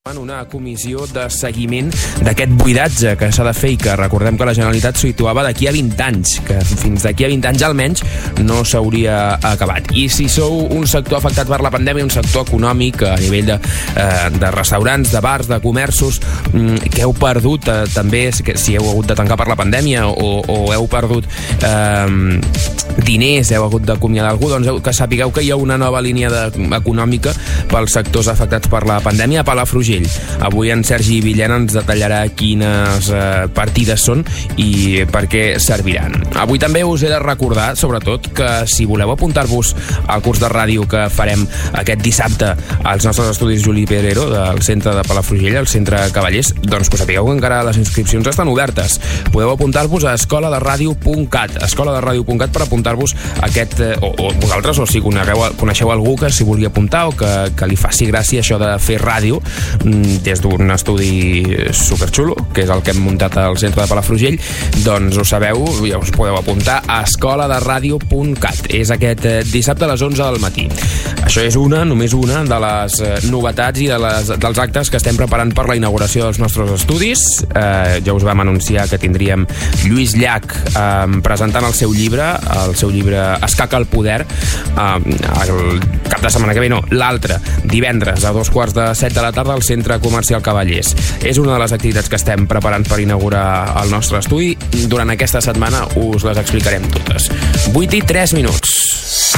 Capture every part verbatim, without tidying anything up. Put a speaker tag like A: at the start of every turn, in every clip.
A: Una comissió de seguiment d'aquest buidatge que s'ha de fer i que recordem que la Generalitat situava d'aquí a vint anys, que fins d'aquí a vint anys almenys no s'hauria acabat. I si sou un sector afectat per la pandèmia, un sector econòmic a nivell de, eh, de restaurants, de bars, de comerços, que heu perdut eh, també, si heu hagut de tancar per la pandèmia o, o heu perdut eh, diners, heu hagut d'acomiadar algú, doncs que sapigueu que hi ha una nova línia de, econòmica pels sectors afectats per la pandèmia a Palafrugell. Avui en Sergi Villena ens detallarà quines eh, partides són i per què serviran. Avui també us he de recordar, sobretot, que si voleu apuntar-vos al curs de ràdio que farem aquest dissabte als nostres estudis Juli Perero del centre de Palafrugell, al centre Cavallers, doncs que sapigueu que encara les inscripcions estan obertes. Podeu apuntar-vos a escola de ràdio punt cat, escola de ràdio punt cat per apuntar-vos a aquest, eh, o, o vosaltres, o si conegueu, coneixeu algú que s'hi vulgui apuntar o que, que li faci gràcia això de fer ràdio des d'un estudi superxulo, que és el que hem muntat al centre de Palafrugell, doncs ho sabeu, ja us podeu apuntar a escola de ràdio punt cat. És aquest dissabte a les onze del matí. Això és una, només una, de les novetats i de les, dels actes que estem preparant per la inauguració dels nostres estudis. Eh, ja us vam anunciar que tindríem Lluís Llach eh, presentant el seu llibre, el seu llibre Escaca al poder, eh, el cap de setmana que ve, no, l'altre, divendres a dos quarts de set de la tarda al Centre Comercial Cavallers. És una de les activitats que estem preparant per inaugurar el nostre estudi. Durant aquesta setmana us les explicarem totes. vuit i tres minuts.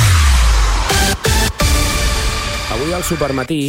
A: Avui al Supermatí...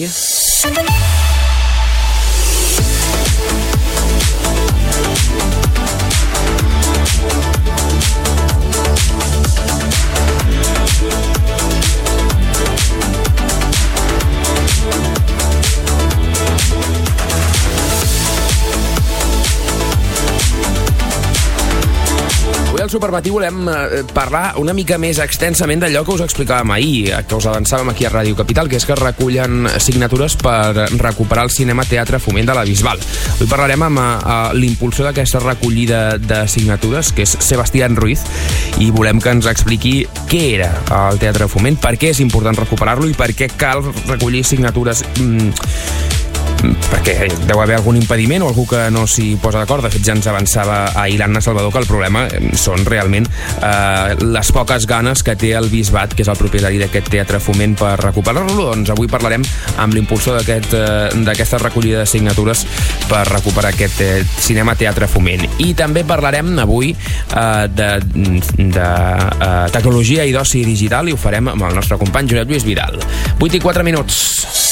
A: Al Supermatí volem parlar una mica més extensament d'allò que us explicàvem ahir, que us avançàvem aquí a Ràdio Capital, que és que recullen signatures per recuperar el cinema Teatre Foment de la Bisbal. Avui parlarem amb a, a l'impulsor d'aquesta recollida de signatures, que és Sebastián Ruiz, i volem que ens expliqui què era el Teatre Foment, per què és important recuperar-lo i per què cal recollir signatures... Mm, perquè deu haver algun impediment o algú que no s'hi posa d'acord. De fet, ja ens avançava ahir l'Anna Salvador que el problema són realment eh, les poques ganes que té el Bisbat, que és el propietari d'aquest Teatre Foment, per recuperar-lo. Doncs avui parlarem amb l'impulsor d'aquest, eh, d'aquesta recollida de signatures per recuperar aquest eh, cinema Teatre Foment. I també parlarem avui eh, de, de eh, tecnologia i d'oci digital, i ho farem amb el nostre company Josep Lluís Vidal. vuit i quatre minuts.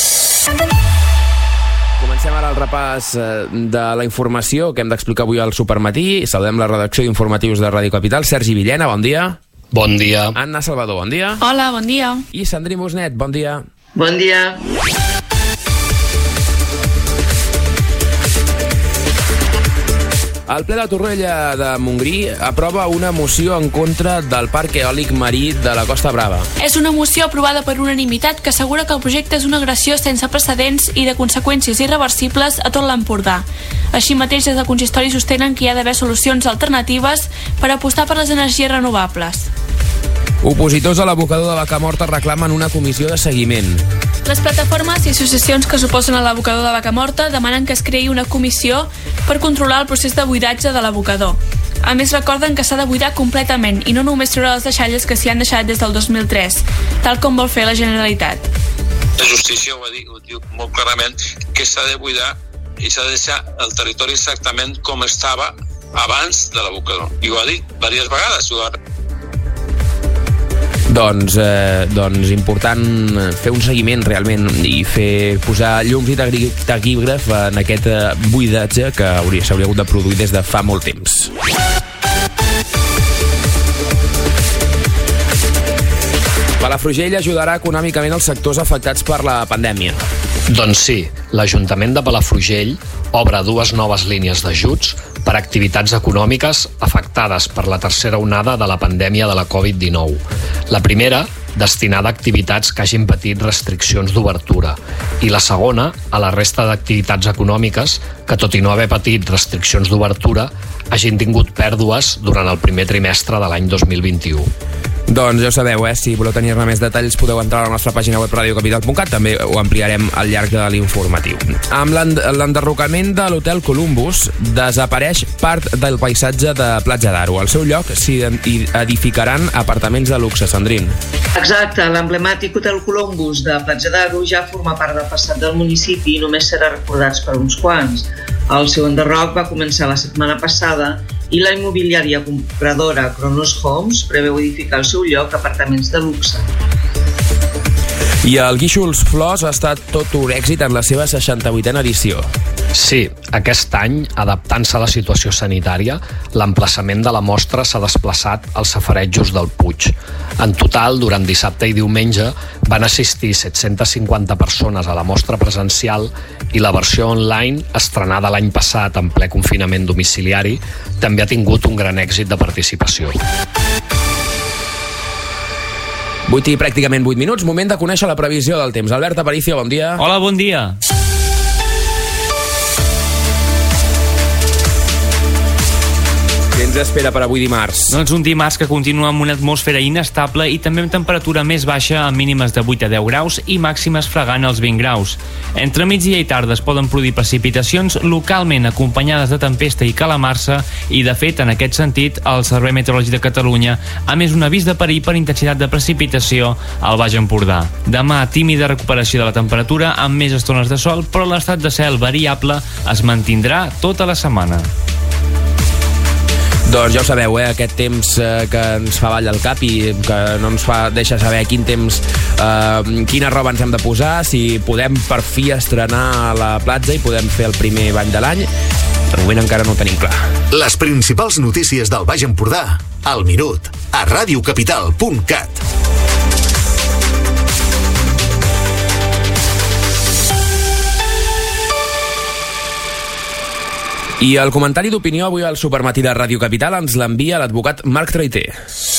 A: Comencem ara el repàs de la informació que hem d'explicar avui al Supermatí. Saludem la redacció d'informatius de Ràdio Capital. Sergi Villena, bon dia.
B: Bon dia.
A: Anna Salvador, bon dia.
C: Hola, bon dia.
A: I Sandrine Musnet, bon dia.
D: Bon dia.
A: El ple de Torroella de Montgrí aprova una moció en contra del parc eòlic marí de la Costa Brava.
C: És una moció aprovada per unanimitat que assegura que el projecte és una agressió sense precedents i de conseqüències irreversibles a tot l'Empordà. Així mateix, des del consistori sostenen que hi ha d'haver solucions alternatives per apostar per les energies renovables.
A: Opositors a l'abocador de Vacamorta reclamen una comissió de seguiment.
C: Les plataformes i associacions que s'oposen a l'abocador de Vacamorta demanen que es creï una comissió per controlar el procés de buidatge de l'abocador. A més, recorden que s'ha de buidar completament i no només treure les deixalles que s'hi han deixat des del dos mil tres, tal com vol fer la Generalitat.
E: La justícia ho, dit, ho diu molt clarament, que s'ha de buidar i s'ha de deixar el territori exactament com estava abans de l'abocador. I ho ha dit diverses vegades, ho ha
A: Doncs, eh, doncs important fer un seguiment realment i fer posar llums i taquígraf en aquest buidatge que hauria, s'hauria hagut de produir des de fa molt temps. Palafrugell ajudarà econòmicament els sectors afectats per la pandèmia.
B: Doncs sí, l'Ajuntament de Palafrugell obre dues noves línies d'ajuts per a activitats econòmiques afectades per la tercera onada de la pandèmia de la covid dinou. La primera, destinada a activitats que hagin patit restriccions d'obertura, i la segona, a la resta d'activitats econòmiques que, tot i no haver patit restriccions d'obertura, hagin tingut pèrdues durant el primer trimestre de l'any dos mil vint-i-u.
A: Doncs ja ho sabeu, eh? Si voleu tenir-ne més detalls podeu entrar a la nostra pàgina web radio capital punt cat, també ho ampliarem al llarg de l'informatiu. Amb l'enderrocament de l'Hotel Columbus desapareix part del paisatge de Platja d'Aro. Al seu lloc s'hi edificaran apartaments de luxe, Sandrine.
D: Exacte, l'emblemàtic Hotel Columbus de Platja d'Aro ja forma part del passat del municipi i només serà recordat per uns quants. El seu enderroc va començar la setmana passada i la immobiliària compradora Kronos Homes preveu edificar al seu lloc apartaments de luxe.
A: I el Guíxols Flors ha estat tot un èxit en la seva seixanta-vuitena edició.
B: Sí, aquest any, adaptant-se a la situació sanitària, l'emplaçament de la mostra s'ha desplaçat als safarejos del Puig. En total, durant dissabte i diumenge, van assistir set-centes cinquanta persones a la mostra presencial i la versió online, estrenada l'any passat en ple confinament domiciliari, també ha tingut un gran èxit de participació.
A: vuit i pràcticament vuit minuts, moment de conèixer la previsió del temps. Albert Aparicio, bon dia.
F: Hola, bon dia.
A: Què ens espera per avui dimarts?
F: Doncs un dimarts que continua amb una atmosfera inestable i també amb temperatura més baixa, amb mínimes de vuit a deu graus i màximes fregant els vint graus. Entre migdia i tarda es poden produir precipitacions localment acompanyades de tempesta i calamarsa i, de fet, en aquest sentit, el Servei Meteorològic de Catalunya ha emès un avís de perill per intensitat de precipitació al Baix Empordà. Demà, tímida recuperació de la temperatura amb més estones de sol, però l'estat de cel variable es mantindrà tota la setmana.
A: Doncs ja ho sabeu, eh? Aquest temps eh, que ens fa ball al cap i que no ens fa deixa saber quin temps, eh, quina roba ens hem de posar, si podem per fi estrenar a la platja i podem fer el primer bany de l'any. De moment encara no ho tenim clar.
G: Les principals notícies del Baix Empordà, al minut, a radio capital punt cat.
A: I el comentari d'opinió avui al Supermatí de Ràdio Capital ens l'envia l'advocat Marc Traiter.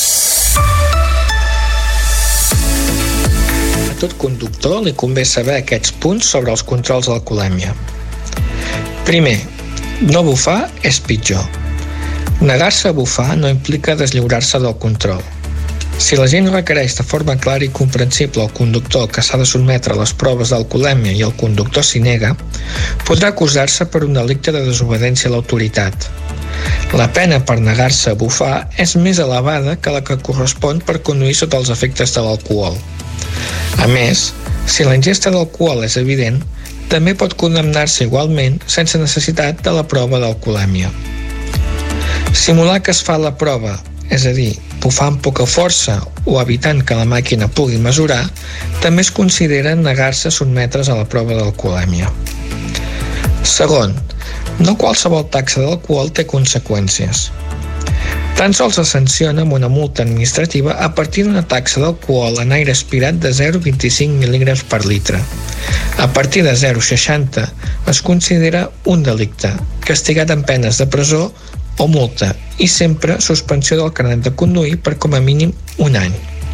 H: A tot conductor li convé saber aquests punts sobre els controls d'alcoholèmia. Primer, no bufar és pitjor. Negar-se a bufar no implica deslliurar-se del control. Si la gent requereix de forma clara i comprensible al conductor que s'ha de sotmetre a les proves d'alcoholèmia i el conductor s'hi nega, podrà acusar-se per un delicte de desobediència a l'autoritat. La pena per negar-se a bufar és més elevada que la que correspon per conduir sota els efectes de l'alcohol. A més, si la ingesta d'alcohol és evident, també pot condemnar-se igualment sense necessitat de la prova d'alcoholèmia. Simular que es fa la prova, és a dir, bufar amb poca força o evitant que la màquina pugui mesurar, també es considera negar-se a sotmetre's a la prova d'alcoholèmia. Segon, no qualsevol taxa d'alcohol té conseqüències. Tan sols es sanciona amb una multa administrativa a partir d'una taxa d'alcohol en aire aspirat de zero coma vint-i-cinc mil·lígrams per litre. A partir de zero coma seixanta es considera un delicte, castigat amb penes de presó o multa, i sempre suspensió del carnet de conduir per com a mínim un any.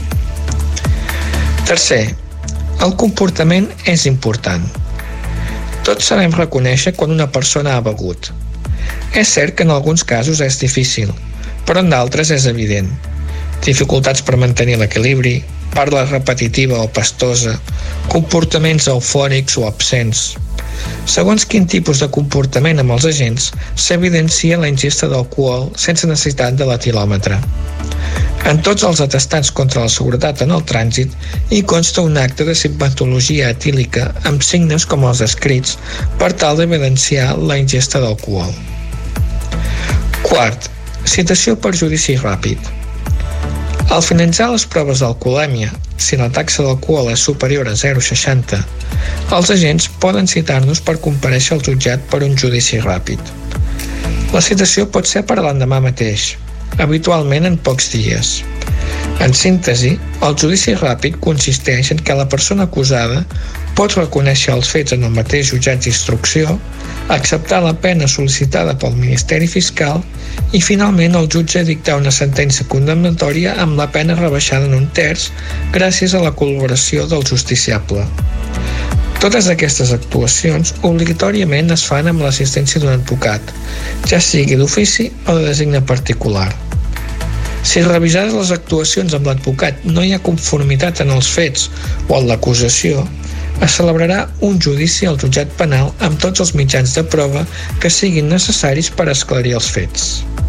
H: Tercer, el comportament és important. Tots sabem reconèixer quan una persona ha begut. És cert que en alguns casos és difícil, però en d'altres és evident. Dificultats per mantenir l'equilibri, parla repetitiva o pastosa, comportaments eufòrics o absents. Segons quin tipus de comportament amb els agents, s'evidencia la ingesta d'alcohol sense necessitat de l'etilòmetre. En tots els atestats contra la seguretat en el trànsit hi consta un acte de simptomatologia etílica amb signes com els descrits per tal d'evidenciar la ingesta d'alcohol. Quart, citació per judici ràpid. Al finalitzar les proves d'alcoholèmia, si la taxa d'alcohol és superior a zero coma seixanta, els agents poden citar-nos per comparèixer al jutjat per un judici ràpid. La citació pot ser per l'endemà mateix, habitualment en pocs dies. En síntesi, el judici ràpid consisteix en que la persona acusada pot reconèixer els fets en el mateix jutjat d'instrucció, acceptar la pena sol·licitada pel Ministeri Fiscal i, finalment, el jutge dictar una sentència condemnatòria amb la pena rebaixada en un terç gràcies a la col·laboració del justiciable. Totes aquestes actuacions obligatòriament es fan amb l'assistència d'un advocat, ja sigui d'ofici o de designe particular. Si revisades les actuacions amb l'advocat no hi ha conformitat en els fets o en l'acusació, es celebrarà un judici al jutjat penal amb tots els mitjans de prova que siguin necessaris per esclarir els fets.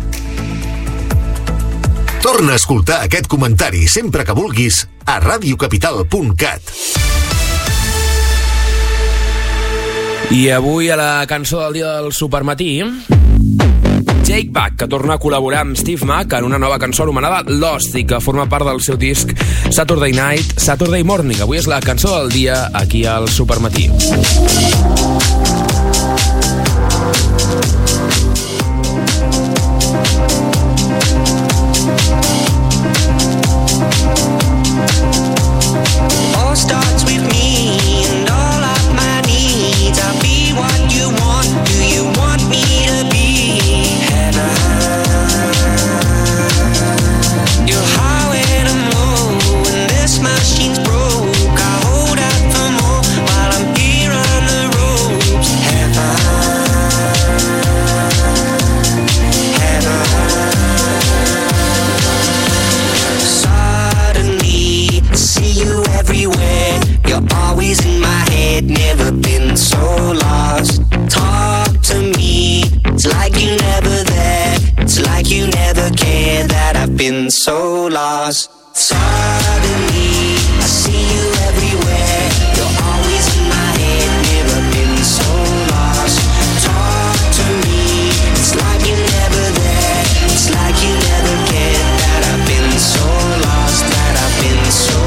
G: Torna a escoltar aquest comentari sempre que vulguis a ràdio capital punt cat.
A: I avui a la cançó del dia del Supermatí, Jake Buck, que torna a col·laborar amb Steve Mac en una nova cançó anomenada Lost i que forma part del seu disc Saturday Night, Saturday Morning. Avui és la cançó del dia aquí al Supermatí.
I: Been so lost. Suddenly, I see you everywhere. You're always in my head. Never been so lost. Talk to me. It's like you're never there. It's like you never cared. That I've been so lost. That I've been so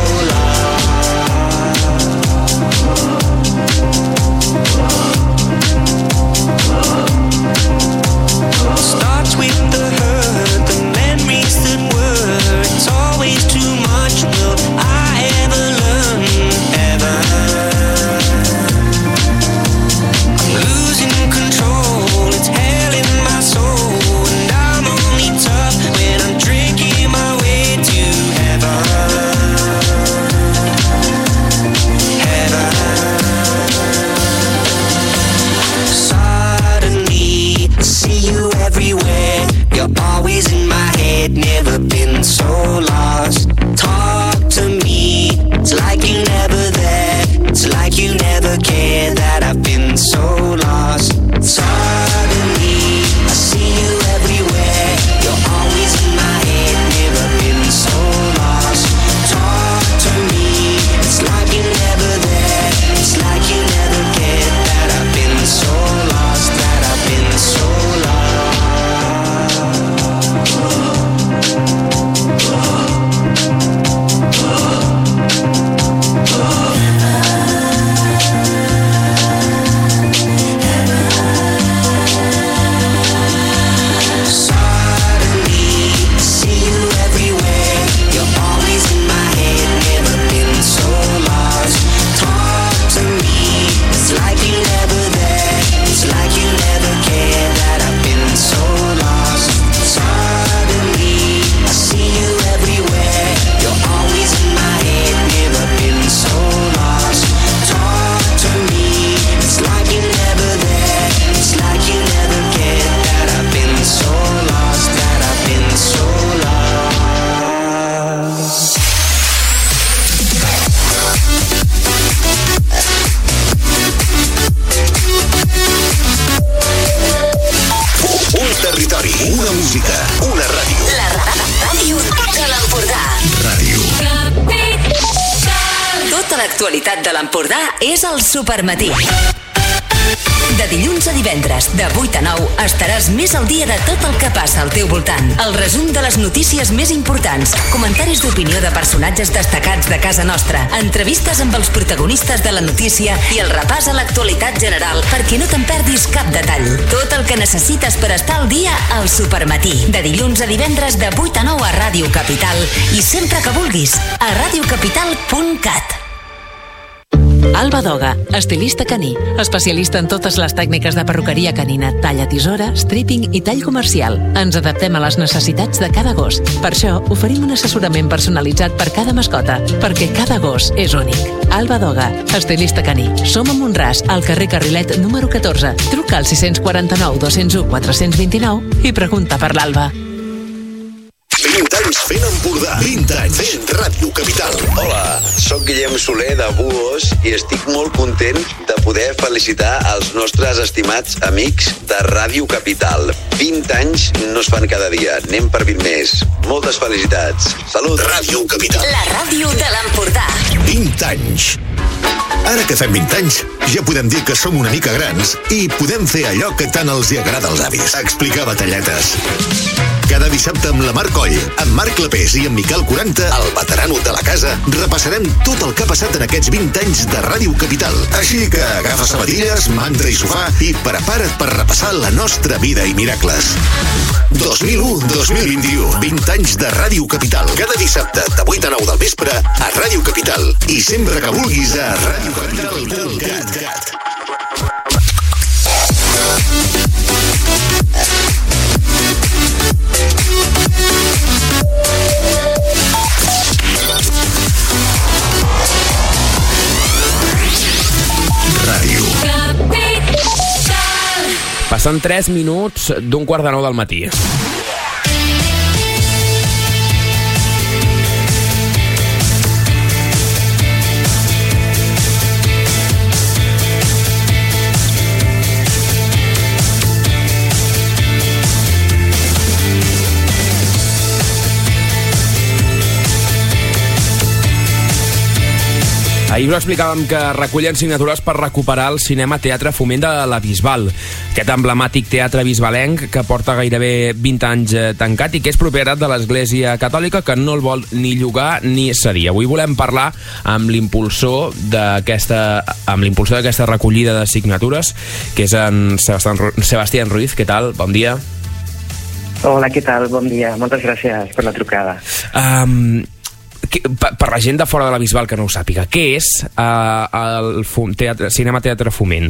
I: lost. Starts with the hurt, the memories that were. It's always too much. Will I ever learn? Ever? I'm losing control. It's hell in my soul, and I'm only tough when I'm drinking my way to heaven. Heaven. Suddenly, I see you everywhere. You're always in my head, never been so lost. Talk to me, it's like you never there. It's like you never cared. That I've been so lost. Suddenly, I see you everywhere. You're always in my head, never been so lost. Talk to me, it's like you never there. It's like you never cared. That I've been so lost. That I've been so lost.
G: Una música, una ràdio.
J: La ràdio de l'Empordà.
G: Ràdio.
J: Tota l'actualitat de l'Empordà és al Supermatí. De dilluns a divendres, de vuit a nou, estaràs més al dia de tot el que passa al teu voltant. El resum de les notícies més importants, comentaris d'opinió de personatges destacats de casa nostra, entrevistes amb els protagonistes de la notícia i el repàs a l'actualitat general perquè no te'n perdis cap detall. Tot el que necessites per estar al dia al Supermatí. De dilluns a divendres, de vuit a nou a Ràdio Capital i sempre que vulguis a ràdio capital punt cat.
K: Alba Doga, estilista caní, especialista en totes les tècniques de perruqueria canina, talla tisora, stripping i tall comercial. Ens adaptem a les necessitats de cada gos. Per això oferim un assessorament personalitzat per cada mascota, perquè cada gos és únic. Alba Doga, estilista caní. Som a Montràs, al carrer Carrilet número catorze. Truca al sis quaranta-nou dos zero u quatre dos nou i pregunta per l'Alba.
G: anys fent Empordà. vint anys fent Ràdio Capital.
L: Hola, sóc Guillem Soler de Buos i estic molt content de poder felicitar els nostres estimats amics de Ràdio Capital. vint anys no es fan cada dia, anem per vint més. Moltes felicitats. Salut.
G: Ràdio Capital.
J: La ràdio de l'Empordà.
G: vint anys. Ara que fem vint anys, ja podem dir que som una mica grans i podem fer allò que tant els hi agrada als avis. Explicar batalletes. Cada dissabte amb la Mar Coll, amb Marc Clapés i amb Miquel quaranta, el veterano de la casa, repassarem tot el que ha passat en aquests vint anys de Ràdio Capital. Així que agafa sabatilles, mantra i sofà i prepara't per repassar la nostra vida i miracles. dos mil u a dos mil vint-i-u, vint anys de Ràdio Capital. Cada dissabte de vuit a nou del vespre a Ràdio Capital. I sempre que vulguis a Ràdio Capital del Cat. Ràdio.
A: Passen tres minuts d'un quart de nou del matí. Ahir us explicàvem que recullen signatures per recuperar el Cinema Teatre Foment de la Bisbal, aquest emblemàtic teatre bisbalenc que porta gairebé vint anys tancat i que és propietat de l'Església Catòlica, que no el vol ni llogar ni cedir. Avui volem parlar amb l'impulsor d'aquesta amb l'impulsor d'aquesta recollida de signatures, que és en Sebastián, Sebastián Ruiz. Què tal? Bon dia.
M: Hola, què tal? Bon dia. Moltes gràcies per la trucada.
A: Um, que, per, per la gent de fora de la Bisbal que no ho sàpiga, què és uh, el fum, teatre, Cinema Teatre Foment?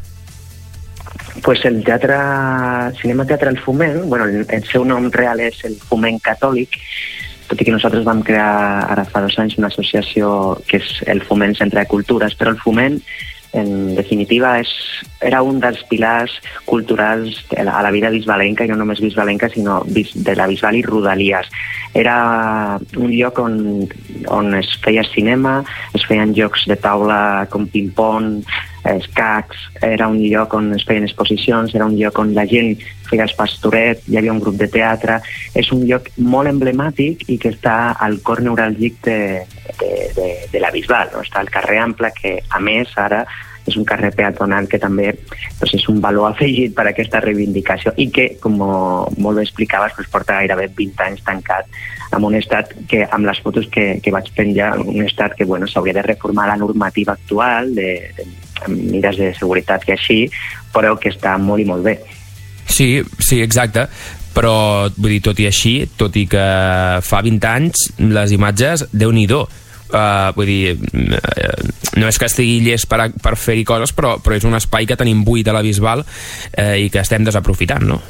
M: Pues el teatre, Cinema Teatre el Foment, bueno, el, el seu nom real és el Foment Catòlic, tot i que nosaltres vam crear ara fa dos anys una associació que és el Foment Centre de Cultures, però el Foment, en definitiva, és, era un dels pilars culturals a la vida bisbalenca, i no només bisbalenca, sinó de la Bisbal i Rodalies. Era un lloc on, on es feia cinema, es feien jocs de taula com ping-pong, escacs, era un lloc on es feien exposicions, era un lloc on la gent feia el pastoret, hi havia un grup de teatre. És un lloc molt emblemàtic i que està al cor neuràlgic de, de, de, de la Bisbal, no? Està al carrer Ample, que a més ara és un carrer peatonal que també doncs, és un valor afegit per a aquesta reivindicació i que, com molt bé explicaves, doncs, porta gairebé vint anys tancat en un estat que, amb les fotos que, que vaig penjar, un estat que bueno, s'hauria de reformar la normativa actual de, de, amb mires de seguretat i així, però que està molt i molt bé.
A: Sí, sí, exacte. Però, vull dir, tot i així, tot i que fa vint anys, les imatges, Déu-n'hi-do. Uh, vull dir, uh, no és que estigui llest per, per fer-hi coses, però, però és un espai que tenim buit a la Bisbal uh, i que estem desaprofitant, no?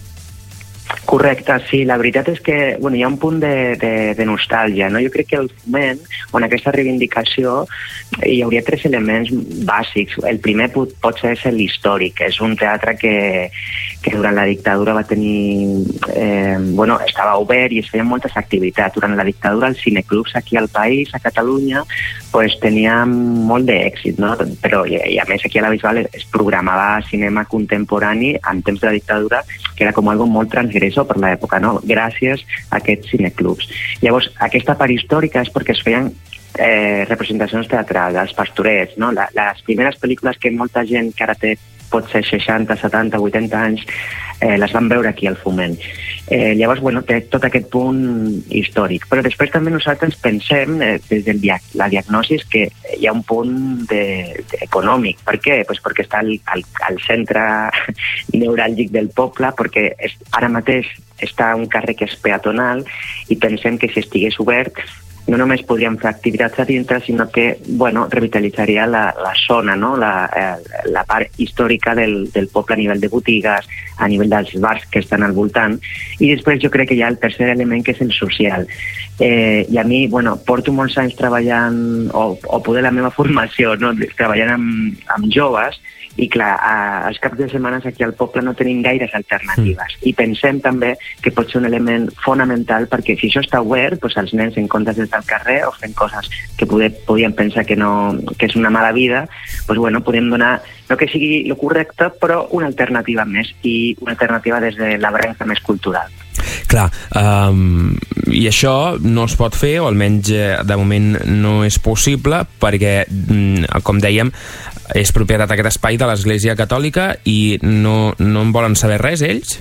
M: Correcte, sí. La veritat és que bueno, hi ha un punt de, de, de nostàlgia, no? Jo crec que el Foment, o en aquesta reivindicació, hi hauria tres elements bàsics. El primer pot, pot ser l'històric. És un teatre que, que durant la dictadura va tenir... Eh, bueno, estava obert i es feien moltes activitats. Durant la dictadura els cineclubs aquí al país, a Catalunya, pues, tenien molt d'èxit, no? Però, i, i a més aquí a la Bisbal es programava cinema contemporani en temps de la dictadura, que era com algo molt transgressor per l'època, no? Gràcies a aquests cineclubs. Llavors, aquesta part històrica és perquè es feien eh, representacions teatrals, els pastorets, no? La, les primeres pel·lícules que molta gent que ara té pot ser seixanta, setanta, vuitanta anys, eh, les van veure aquí al Foment. Eh, llavors, bueno, té tot aquest punt històric. Però després també nosaltres pensem, eh, des de dia la diagnosi, que hi ha un punt de, de econòmic. Per què? Pues perquè està al, al, al centre neuràlgic del poble, perquè és, ara mateix està un carrer que és peatonal i pensem que si estigués obert no només podríem fer activitats a dintre, sinó que, bueno, revitalitzaria la, la zona, no? la, eh, la part històrica del, del poble a nivell de botigues, a nivell dels bars que estan al voltant. I després jo crec que hi ha el tercer element, que és el social. Eh, I a mi, bueno, porto molts anys treballant, o, o poder la meva formació, no? treballant amb, amb joves, i clar, a, als caps de setmanes aquí al poble no tenim gaires alternatives. Mm. I pensem també que pot ser un element fonamental perquè si això està obert, doncs els nens en comptes d'estar al carrer o fent coses que poder, podien pensar que, no, que és una mala vida, doncs bueno, podem donar, no que sigui el correcte, però una alternativa més, i una alternativa des de la branca més cultural.
A: Clar, um, i això no es pot fer, o almenys de moment no és possible, perquè, com dèiem, és propietat aquest espai de l'Església Catòlica i no, no en volen saber res, ells?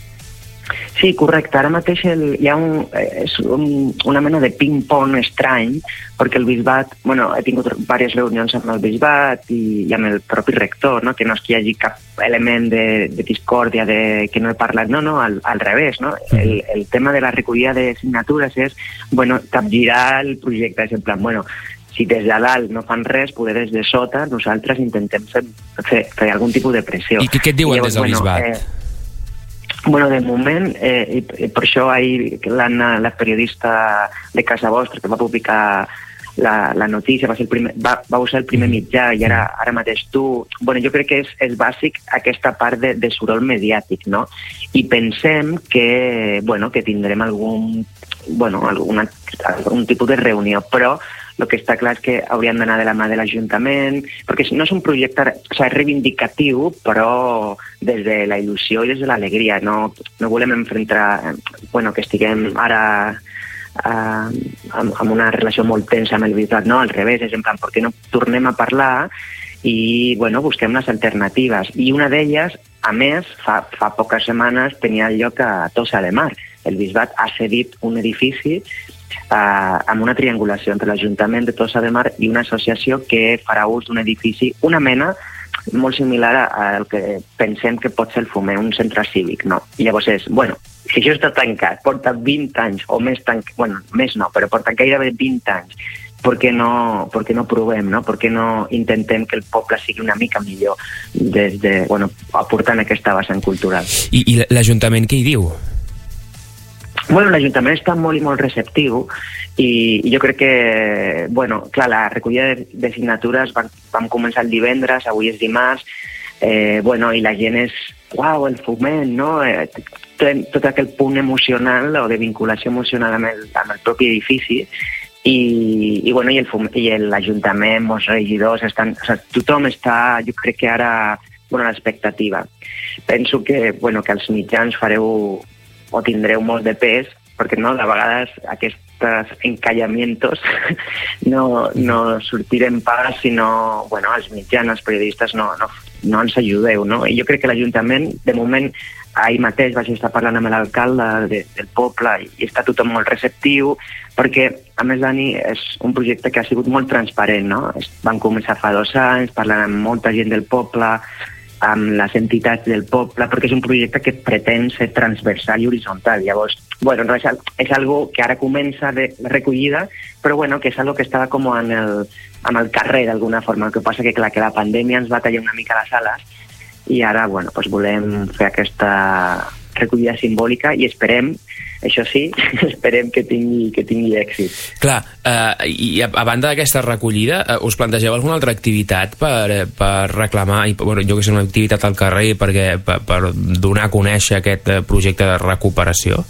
M: Sí, correcte. Ara mateix el, hi ha un, és un, una mena de ping-pong estrany, perquè el bisbat, bueno, he tingut diverses reunions amb el bisbat i, i amb el propi rector, no? Que no és que hi hagi cap element de, de discòrdia, de, que no he parlat, no, no, al, al revés, no? El, el tema de la recollida de signatures és, bueno, capgirar el projecte, és en plan, bueno, si des de dalt no fan res, poder des de sota nosaltres intentem fer, fer, fer algun tipus de pressió.
A: I què, què et diuen llavors, des del bueno, bisbat?
M: Eh, bueno, de moment, eh, i, i per això ahir l'Anna, la periodista de Casa Vostra, que va publicar la, la notícia, va, ser el primer, va, va usar el primer mitjà, i ara, ara mateix tu... Bueno, jo crec que és, és bàsic aquesta part de, de soroll mediàtic, no? I pensem que, bueno, que tindrem algun, bueno, alguna, algun tipus de reunió, però el que està clar és que haurien d'anar de la mà de l'Ajuntament, perquè no és un projecte, o sigui, reivindicatiu, però des de la il·lusió i des de l'alegria. No, no volem enfrontar, bueno, que estiguem ara eh, amb, amb una relació molt tensa amb el bisbat, no, al revés, és en plan, perquè no tornem a parlar i, bueno, busquem les alternatives. I una d'elles, a més, fa, fa poques setmanes tenia lloc a Tossa de Mar. El bisbat ha cedit un edifici Uh, amb una triangulació entre l'Ajuntament de Tossa de Mar i una associació que farà ús d'un edifici, una mena molt similar al que pensem que pot ser el Foment, un centre cívic, no? I llavors és, bueno, si això està tancat, porta vint anys, o més tancat, bueno, més no, però porta gairebé vint anys, per què no, per què no provem, no? Per què no intentem que el poble sigui una mica millor des de, bueno, aportant aquesta vessant cultural.
A: I, i l'Ajuntament què hi diu?
M: Bueno, l'Ajuntament està molt i molt receptiu i, i jo crec que, bueno, clar, la recollida de, de signatures van, vam començar el divendres, avui és dimarts, eh, bueno, i la gent és, uau, el Foment, no? Eh, tot aquell punt emocional o de vinculació emocional amb el, amb el propi edifici i, i bueno, i, el, i l'Ajuntament, els regidors, estan, o sigui, tothom està, jo crec que ara, bueno, a l'expectativa. Penso que, bueno, que els mitjans fareu o tindreu molt de pes, perquè no, de vegades aquests encallamientos no, no sortirem pas, sinó, bueno, els mitjans, els periodistes no, no, no ens ajudeu, no? I jo crec que l'Ajuntament, de moment, ahir mateix vaig estar parlant amb l'alcalde de, del poble i està tothom molt receptiu, perquè, a més, Dani, és un projecte que ha sigut molt transparent, no? Van començar fa dos anys, parlant amb molta gent del poble, amb les entitats del poble, perquè és un projecte que pretén ser transversal i horitzontal. Llavors, bueno, és, és algo que ara comença de la recollida, però bueno, que és algo que estava com en el, en el carrer d'alguna forma. El que passa que, clar, que la pandèmia ens va tallar una mica les ales i ara, bueno, doncs volem fer aquesta recollida simbòlica i esperem, això sí, esperem que tingui, que tingui èxit.
A: Clar, eh, i a, a banda d'aquesta recollida, eh, us plantegeu alguna altra activitat per, per reclamar, i, bueno, jo que sé, una activitat al carrer perquè, per, per donar a conèixer aquest projecte de recuperació?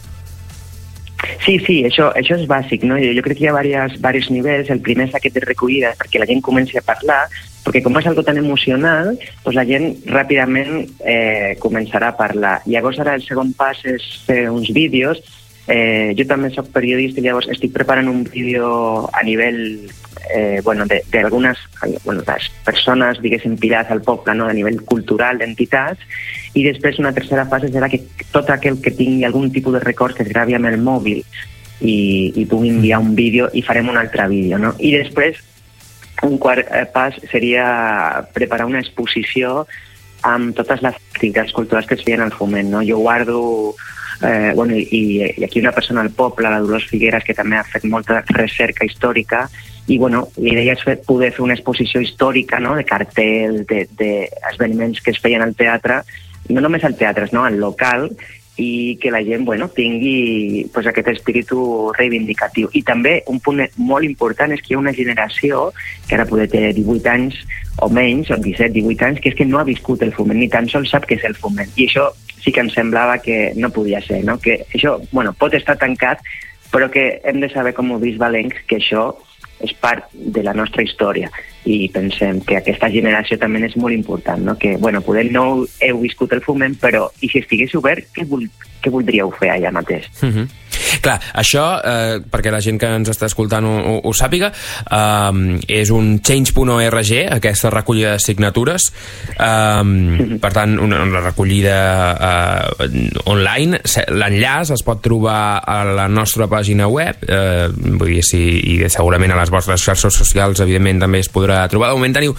M: Sí, sí, això, això és bàsic, no? Jo, jo crec que hi ha diversos, diversos nivells. El primer és aquest de recollida, perquè la gent comenci a parlar, perquè com és algo tan emocional, doncs la gent ràpidament eh, començarà a parlar. Llavors ara el segon pas és fer uns vídeos. Eh, jo també soc periodista i llavors estic preparant un vídeo a nivell eh, bueno, d'algunes bueno, persones, diguéssim, pilars al poble, no? A nivell cultural, d'entitats, i després una tercera fase serà que tot aquell que tingui algun tipus de record que es gravi amb el mòbil i, i pugui enviar un vídeo i farem un altre vídeo, no? I després un quart pas seria preparar una exposició amb totes les activitats culturals que es feien al Foment, no? Jo guardo Eh, bueno, i, i aquí una persona al poble, la Dolors Figueres, que també ha fet molta recerca històrica, i bueno, l'idea és fer, poder fer una exposició històrica, no?, de cartells, d'esdeveniments que es feien al teatre, no només al teatre, no?, al local, i que la gent bueno, tingui pues, aquest espíritu reivindicatiu. I també un punt molt important és que hi ha una generació que ara poder té divuit anys o menys, o disset, divuit anys, que és que no ha viscut el foment, ni tan sols sap què és el foment. I això sí que em semblava que no podia ser, no? Que això bueno, pot estar tancat, però que hem de saber com ho bisbalencs que això és part de la nostra història i pensem que aquesta generació també és molt important, no? Que bueno, poder no heu viscut el foment, però i si estigués obert, què, vol, què voldríeu fer allà mateix?
A: Mm-hmm. Clar, això, eh, perquè la gent que ens està escoltant ho, ho, ho sàpiga, eh, és un change punt org, aquesta recollida de signatures, eh, mm-hmm. per tant, una, una recollida eh, online. L'enllaç es pot trobar a la nostra pàgina web, eh, vull dir, si, i segurament a les vostres xarxes socials, evidentment, també es podrà trobar. De moment teniu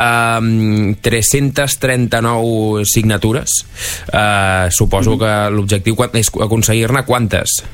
A: eh, tres-centes trenta-nou signatures. Eh, suposo mm-hmm. que l'objectiu és aconseguir-ne quantes?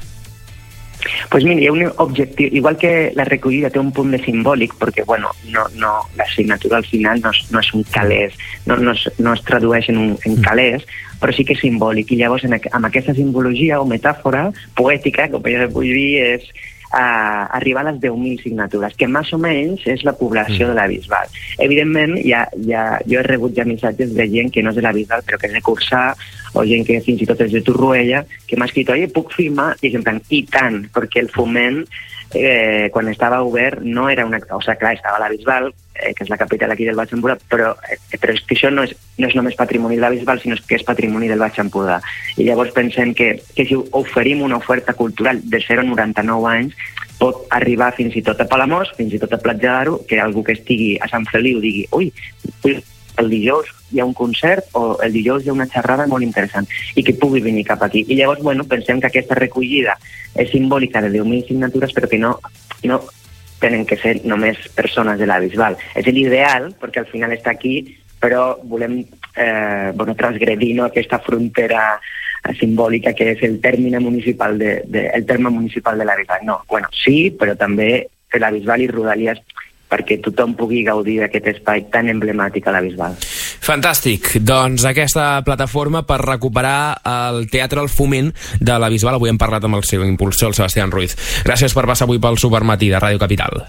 M: Pues mira, hi ha un objectiu, igual que la recollida té un punt de simbòlic, perquè bueno, no, no, la signatura al final no és, no és un calés, no, no, es, no es tradueix en, un, en calés, però sí que és simbòlic, i llavors en, amb aquesta simbologia o metàfora poètica, com ja vull dir, és a arribar a les deu mil signatures, que més o menys és la població de la Bisbal. Evidentment, ja, ja, jo he rebut ja missatges de gent que no és de la Bisbal, però que és de Cursà, o gent que fins i tot és de Torroella, que m'ha escrit, oi, puc filmar? I és en plan, i tant, perquè el foment, eh, quan estava obert, no era una... O sigui, clar, estava a la Bisbal, eh, que és la capital aquí del Baix Empordà, però, eh, però és que això no és, no és només patrimoni de la Bisbal, sinó que és patrimoni del Baix Empordà. I llavors pensem que, que si oferim una oferta cultural de zero a noranta-nou anys, pot arribar fins i tot a Palamós, fins i tot a Platja d'Aro, que algú que estigui a Sant Feliu digui, ui, ui, el dijous hi ha un concert o el dijous hi ha una xerrada molt interessant i que pugui venir cap aquí. I llavors, bueno, pensem que aquesta recollida és simbòlica de deu mil signatures, però que no, no tenen que ser només persones de la Bisbal. És l'ideal, perquè al final està aquí, però volem eh, bueno, transgredir, no, aquesta frontera simbòlica que és el terme municipal de, de, el terme municipal de la Bisbal. No, bueno, sí, però també que la Bisbal i Rodalies perquè tothom pugui gaudir d'aquest espai tan emblemàtic a la Bisbal.
A: Fantàstic. Doncs aquesta plataforma per recuperar el Teatre El Foment de la Bisbal. Avui hem parlat amb el seu impulsor, el Sebastián Ruiz. Gràcies per passar avui pel Supermatí de Ràdio Capital.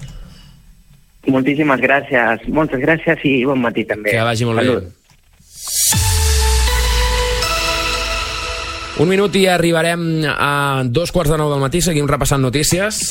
M: Moltíssimes gràcies. Moltes gràcies i bon matí també.
A: Que vagi molt
M: Salut.
A: bé. Un minut i arribarem a dos quarts de nou del matí. Seguim repassant notícies.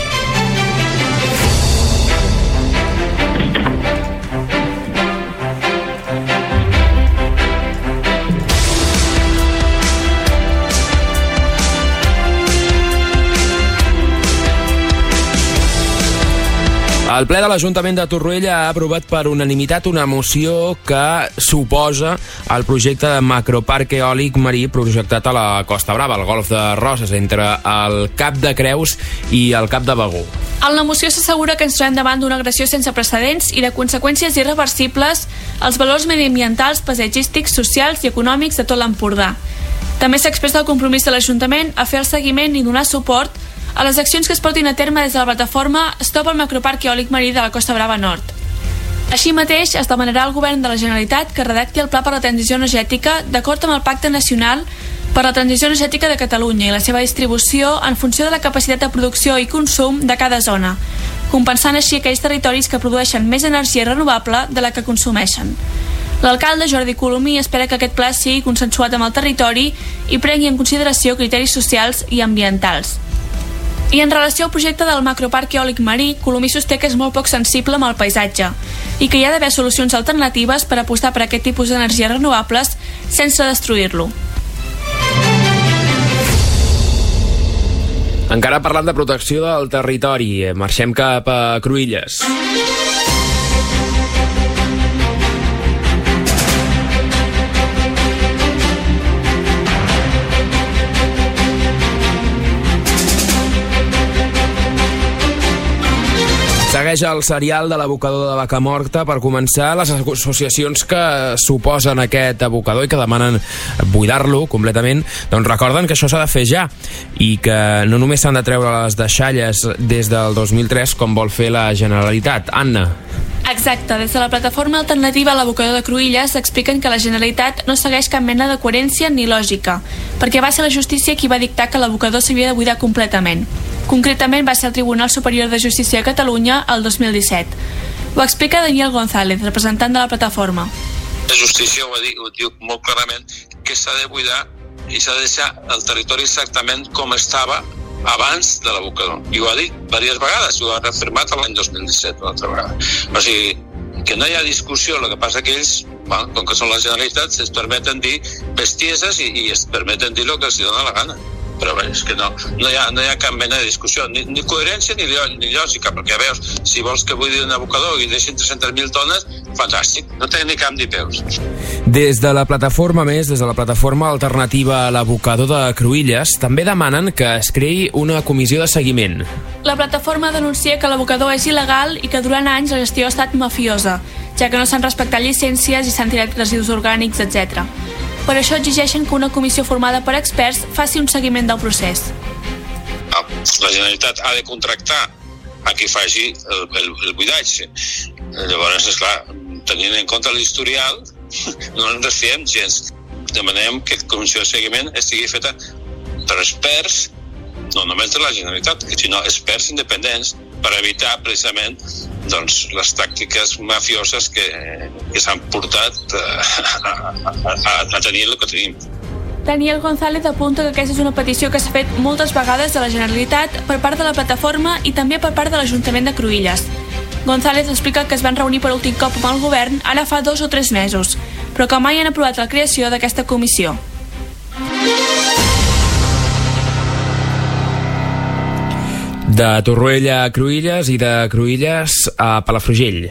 A: El ple de l'Ajuntament de Torroella ha aprovat per unanimitat una moció que suposa el projecte de macroparc eòlic marí projectat a la Costa Brava, al Golf de Roses, entre el Cap de Creus i el Cap de Begur.
C: En la moció s'assegura que ens trobem davant d'una agressió sense precedents i de conseqüències irreversibles als valors mediambientals, paisatgístics, socials i econòmics de tot l'Empordà. També s'expressa el compromís de l'Ajuntament a fer el seguiment i donar suport a les accions que es portin a terme des de la plataforma Stop al Macroparc Eòlic Marí de la Costa Brava Nord. Així mateix, es demanarà al Govern de la Generalitat que redacti el Pla per la Transició Energètica d'acord amb el Pacte Nacional per la Transició Energètica de Catalunya i la seva distribució en funció de la capacitat de producció i consum de cada zona, compensant així aquells territoris que produeixen més energia renovable de la que consumeixen. L'alcalde Jordi Colomí espera que aquest pla sigui consensuat amb el territori i prengui en consideració criteris socials i ambientals. I en relació al projecte del macroparc eòlic marí, Colomí sosté que és molt poc sensible amb el paisatge i que hi ha d'haver solucions alternatives per apostar per aquest tipus d'energies renovables sense destruir-lo.
A: Encara parlant de protecció del territori, marxem cap a Cruïlles. Segueix el serial de l'abocador de Vacamorta. Per començar, les associacions que suposen aquest abocador i que demanen buidar-lo completament, doncs recorden que això s'ha de fer ja i que no només s'han de treure les deixalles des del dos mil tres com vol fer la Generalitat. Anna.
C: Exacte, des de la plataforma alternativa a l'abocador de Cruïlles expliquen que la Generalitat no segueix cap mena de coherència ni lògica, perquè va ser la justícia qui va dictar que l'abocador s'havia de buidar completament. Concretament va ser el Tribunal Superior de Justícia de Catalunya el dos mil disset. Ho explica Daniel González, representant de la plataforma.
E: La justícia ho, dit, ho diu molt clarament que s'ha de buidar i s'ha de deixar el territori exactament com estava abans de l'abocador. I ho ha dit diverses vegades, ho ha reafirmat l'any dos mil disset una altra vegada. O sigui, que no hi ha discussió, el que passa que ells, bueno, com que són la Generalitat, es permeten dir bestieses i, i es permeten dir el que els dona la gana. Però bé, és que no, no, hi ha, no hi ha cap mena de discussió, ni, ni coherència ni, ni lògica, perquè veus, si vols que buidi un abocador i deixin tres-centes mil tones, fantàstic, no té ni cap ni peus.
A: Des de la plataforma més, des de la plataforma alternativa a l'abocador de Cruïlles, també demanen que es creï una comissió de seguiment.
C: La plataforma denuncia que l'abocador és il·legal i que durant anys la gestió ha estat mafiosa, ja que no s'han respectat llicències i s'han tirat residus orgànics, etcètera. Per això exigeixen que una comissió formada per experts faci un seguiment del procés.
E: La Generalitat ha de contractar a qui faci el, el, el buidatge. Llavors, esclar, tenint en compte l'historial, no ens refiem gens. Demanem que la comissió de seguiment estigui feta per experts, no només de la Generalitat, sinó experts independents, per evitar precisament doncs, les tàctiques mafioses que, que s'han portat a, a, a, a tenir el que tenim.
C: Daniel González apunta que aquesta és una petició que s'ha fet moltes vegades de la Generalitat per part de la plataforma i també per part de l'Ajuntament de Cruïlles. González explica que es van reunir per últim cop amb el govern ara fa dos o tres mesos, però que mai han aprovat la creació d'aquesta comissió.
A: De Torroella a Cruïlles i de Cruïlles a Palafrugell.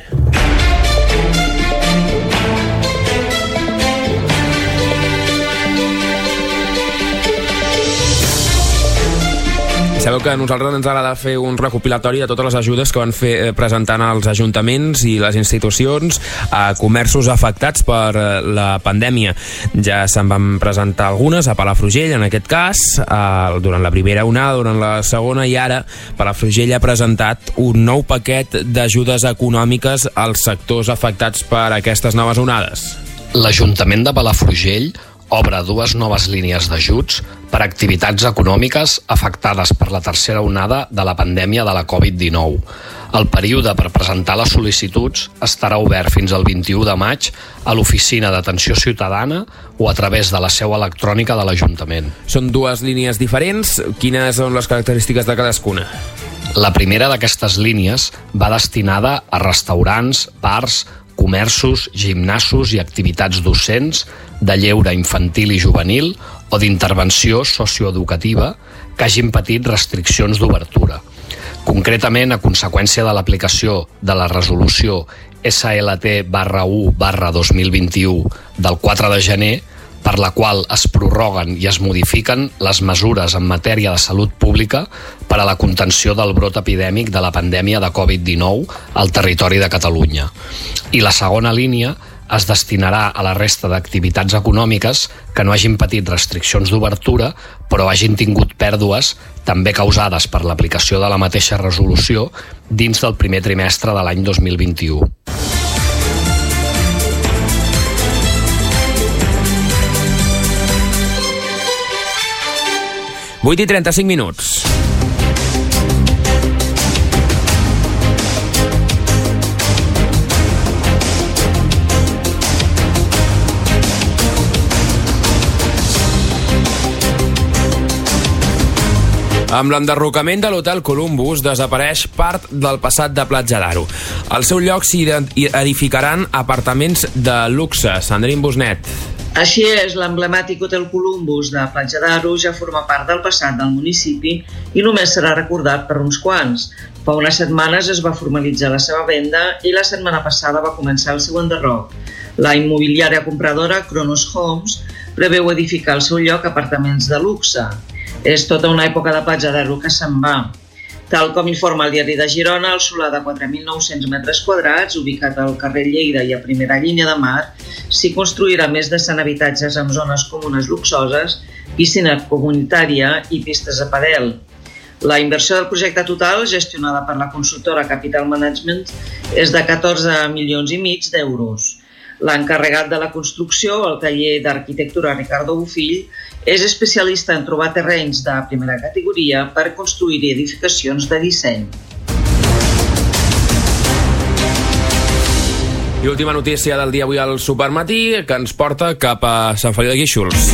A: Sabeu que a nosaltres ens agrada fer un recopilatori de totes les ajudes que van fer presentant als ajuntaments i les institucions a comerços afectats per la pandèmia. Ja se'n van presentar algunes a Palafrugell, en aquest cas, durant la primera onada, durant la segona, i ara Palafrugell ha presentat un nou paquet d'ajudes econòmiques als sectors afectats per aquestes noves onades.
B: L'Ajuntament de Palafrugell obre dues noves línies d'ajuts per a activitats econòmiques afectades per la tercera onada de la pandèmia de la covid dinou. El període per presentar les sol·licituds estarà obert fins al vint-i-u de maig a l'Oficina d'Atenció Ciutadana o a través de la seu electrònica de l'Ajuntament.
A: Són dues línies diferents. Quines són les característiques de cadascuna?
B: La primera d'aquestes línies va destinada a restaurants, bars, comerços, gimnasos i activitats docents, de lleure infantil i juvenil o d'intervenció socioeducativa que hagin patit restriccions d'obertura. Concretament, a conseqüència de l'aplicació de la resolució S L T barra u barra dos mil vint-i-u del quatre de gener, per la qual es prorroguen i es modifiquen les mesures en matèria de salut pública per a la contenció del brot epidèmic de la pandèmia de covid dinou al territori de Catalunya. I la segona línia es destinarà a la resta d'activitats econòmiques que no hagin patit restriccions d'obertura però hagin tingut pèrdues també causades per l'aplicació de la mateixa resolució dins del primer trimestre de l'any dos mil vint-i-u.
A: vuit i trenta-cinc minuts. Amb l'enderrocament de l'Hotel Columbus desapareix part del passat de Platja d'Aro. Al seu lloc s'hi edificaran apartaments de luxe. Sandrine Busnet.
D: Així és, l'emblemàtic Hotel Columbus de Platja d'Aro ja forma part del passat del municipi i només serà recordat per uns quants. Fa unes setmanes es va formalitzar la seva venda i la setmana passada va començar el seu enderroc. La immobiliària compradora Kronos Homes preveu edificar al seu lloc apartaments de luxe. És tota una època de Platja d'Aro que se'n va. Tal com informa el Diari de Girona, el solar de quatre mil nou-cents metres quadrats, ubicat al carrer Lleida i a primera línia de mar, s'hi construirà més de cent habitatges amb zones comunes luxoses, piscina comunitària i pistes de padel. La inversió del projecte total, gestionada per la consultora Capital Management, és de catorze milions i mig d'euros. L'encarregat de la construcció, el taller d'arquitectura Ricardo Bofill, és especialista en trobar terrenys de primera categoria per construir edificacions de disseny.
A: I última notícia del dia avui al Supermatí, que ens porta cap a Sant Feliu de Guíxols.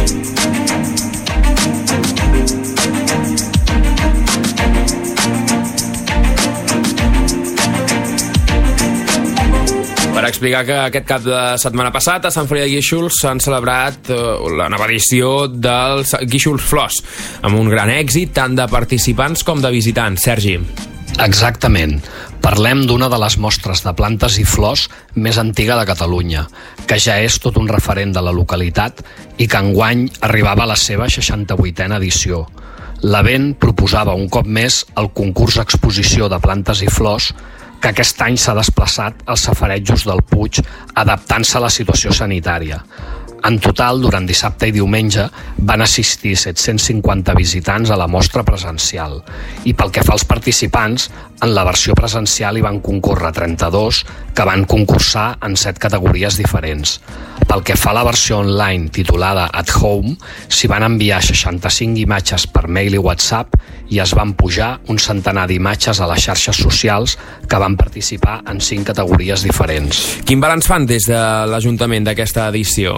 A: Per explicar que aquest cap de setmana passat a Sant Feliu de Guíxols s'han celebrat uh, la nova edició del Guíxols Flors, amb un gran èxit tant de participants com de visitants. Sergi.
B: Exactament. Parlem d'una de les mostres de plantes i flors més antiga de Catalunya, que ja és tot un referent de la localitat i que enguany arribava a la seva seixanta-vuitena edició. L'event proposava un cop més el concurs exposició de plantes i flors que aquest any s'ha desplaçat als safarejos del Puig adaptant-se a la situació sanitària. En total, durant dissabte i diumenge, van assistir set-cents cinquanta visitants a la mostra presencial. I pel que fa als participants, en la versió presencial hi van concórrer trenta-dos, que van concursar en set categories diferents. Pel que fa a la versió online titulada At Home, s'hi van enviar seixanta-cinc imatges per mail i WhatsApp i es van pujar un centenar d'imatges a les xarxes socials que van participar en cinc categories diferents.
A: Quin balanç fan des de l'Ajuntament d'aquesta edició?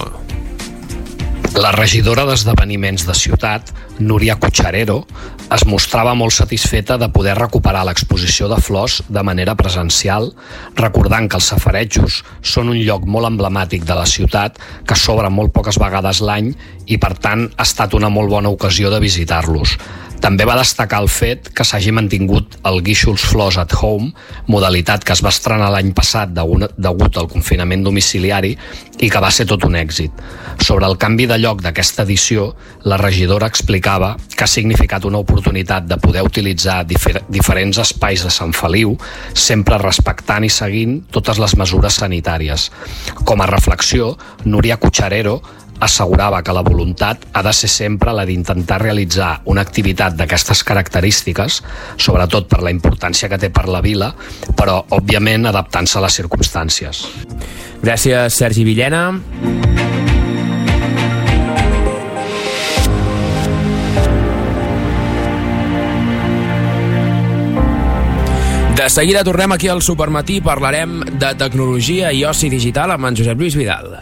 B: La regidora d'Esdeveniments de Ciutat, Núria Cucharero, es mostrava molt satisfeta de poder recuperar l'exposició de flors de manera presencial, recordant que els safarejos són un lloc molt emblemàtic de la ciutat que s'obre molt poques vegades l'any i, per tant, ha estat una molt bona ocasió de visitar-los. També va destacar el fet que s'hagi mantingut el Guíxols Flors at Home, modalitat que es va estrenar l'any passat degut al confinament domiciliari i que va ser tot un èxit. Sobre el canvi de lloc d'aquesta edició, la regidora explicava que ha significat una oportunitat de poder utilitzar difer- diferents espais de Sant Feliu, sempre respectant i seguint totes les mesures sanitàries. Com a reflexió, Núria Cucharero assegurava que la voluntat ha de ser sempre la d'intentar realitzar una activitat d'aquestes característiques, sobretot per la importància que té per la vila, però, òbviament, adaptant-se a les circumstàncies.
A: Gràcies, Sergi Villena. De seguida tornem aquí al Supermatí, parlarem de tecnologia i oci digital amb en Josep Lluís Vidal.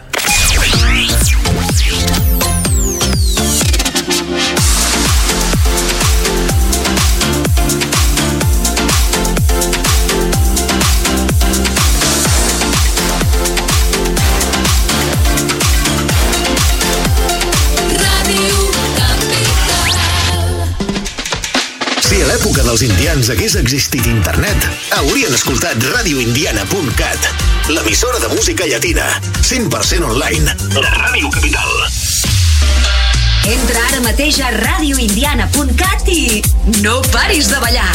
G: Si a l'època dels indians hagués existit internet, haurien escoltat radio indiana punt cat, l'emissora de música llatina, cent per cent online, de Ràdio Capital.
J: Entra ara mateix a radio indiana punt cat i no paris de ballar.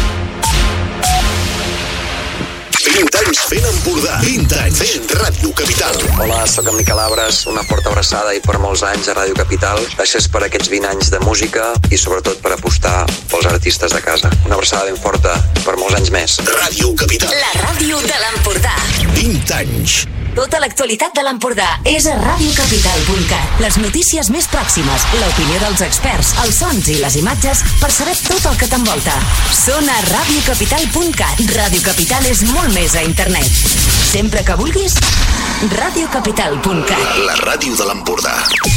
G: vint anys fent Empordà. vint anys fent Ràdio Capital.
L: Hola, sóc en Miquel Abres, una forta abraçada i per molts anys a Ràdio Capital. Gràcies per aquests vint anys de música i sobretot per apostar pels artistes de casa. Una abraçada ben forta per molts anys més.
G: Ràdio Capital.
J: La ràdio de l'Empordà.
G: vint anys.
J: Tota l'actualitat de l'Empordà és a radio capital punt cat. Les notícies més pròximes, l'opinió dels experts, els sons i les imatges per saber tot el que t'envolta. Són a radio capital punt cat. Ràdio Capital és molt més a internet. Sempre que vulguis, radio capital punt cat.
G: La ràdio de l'Empordà.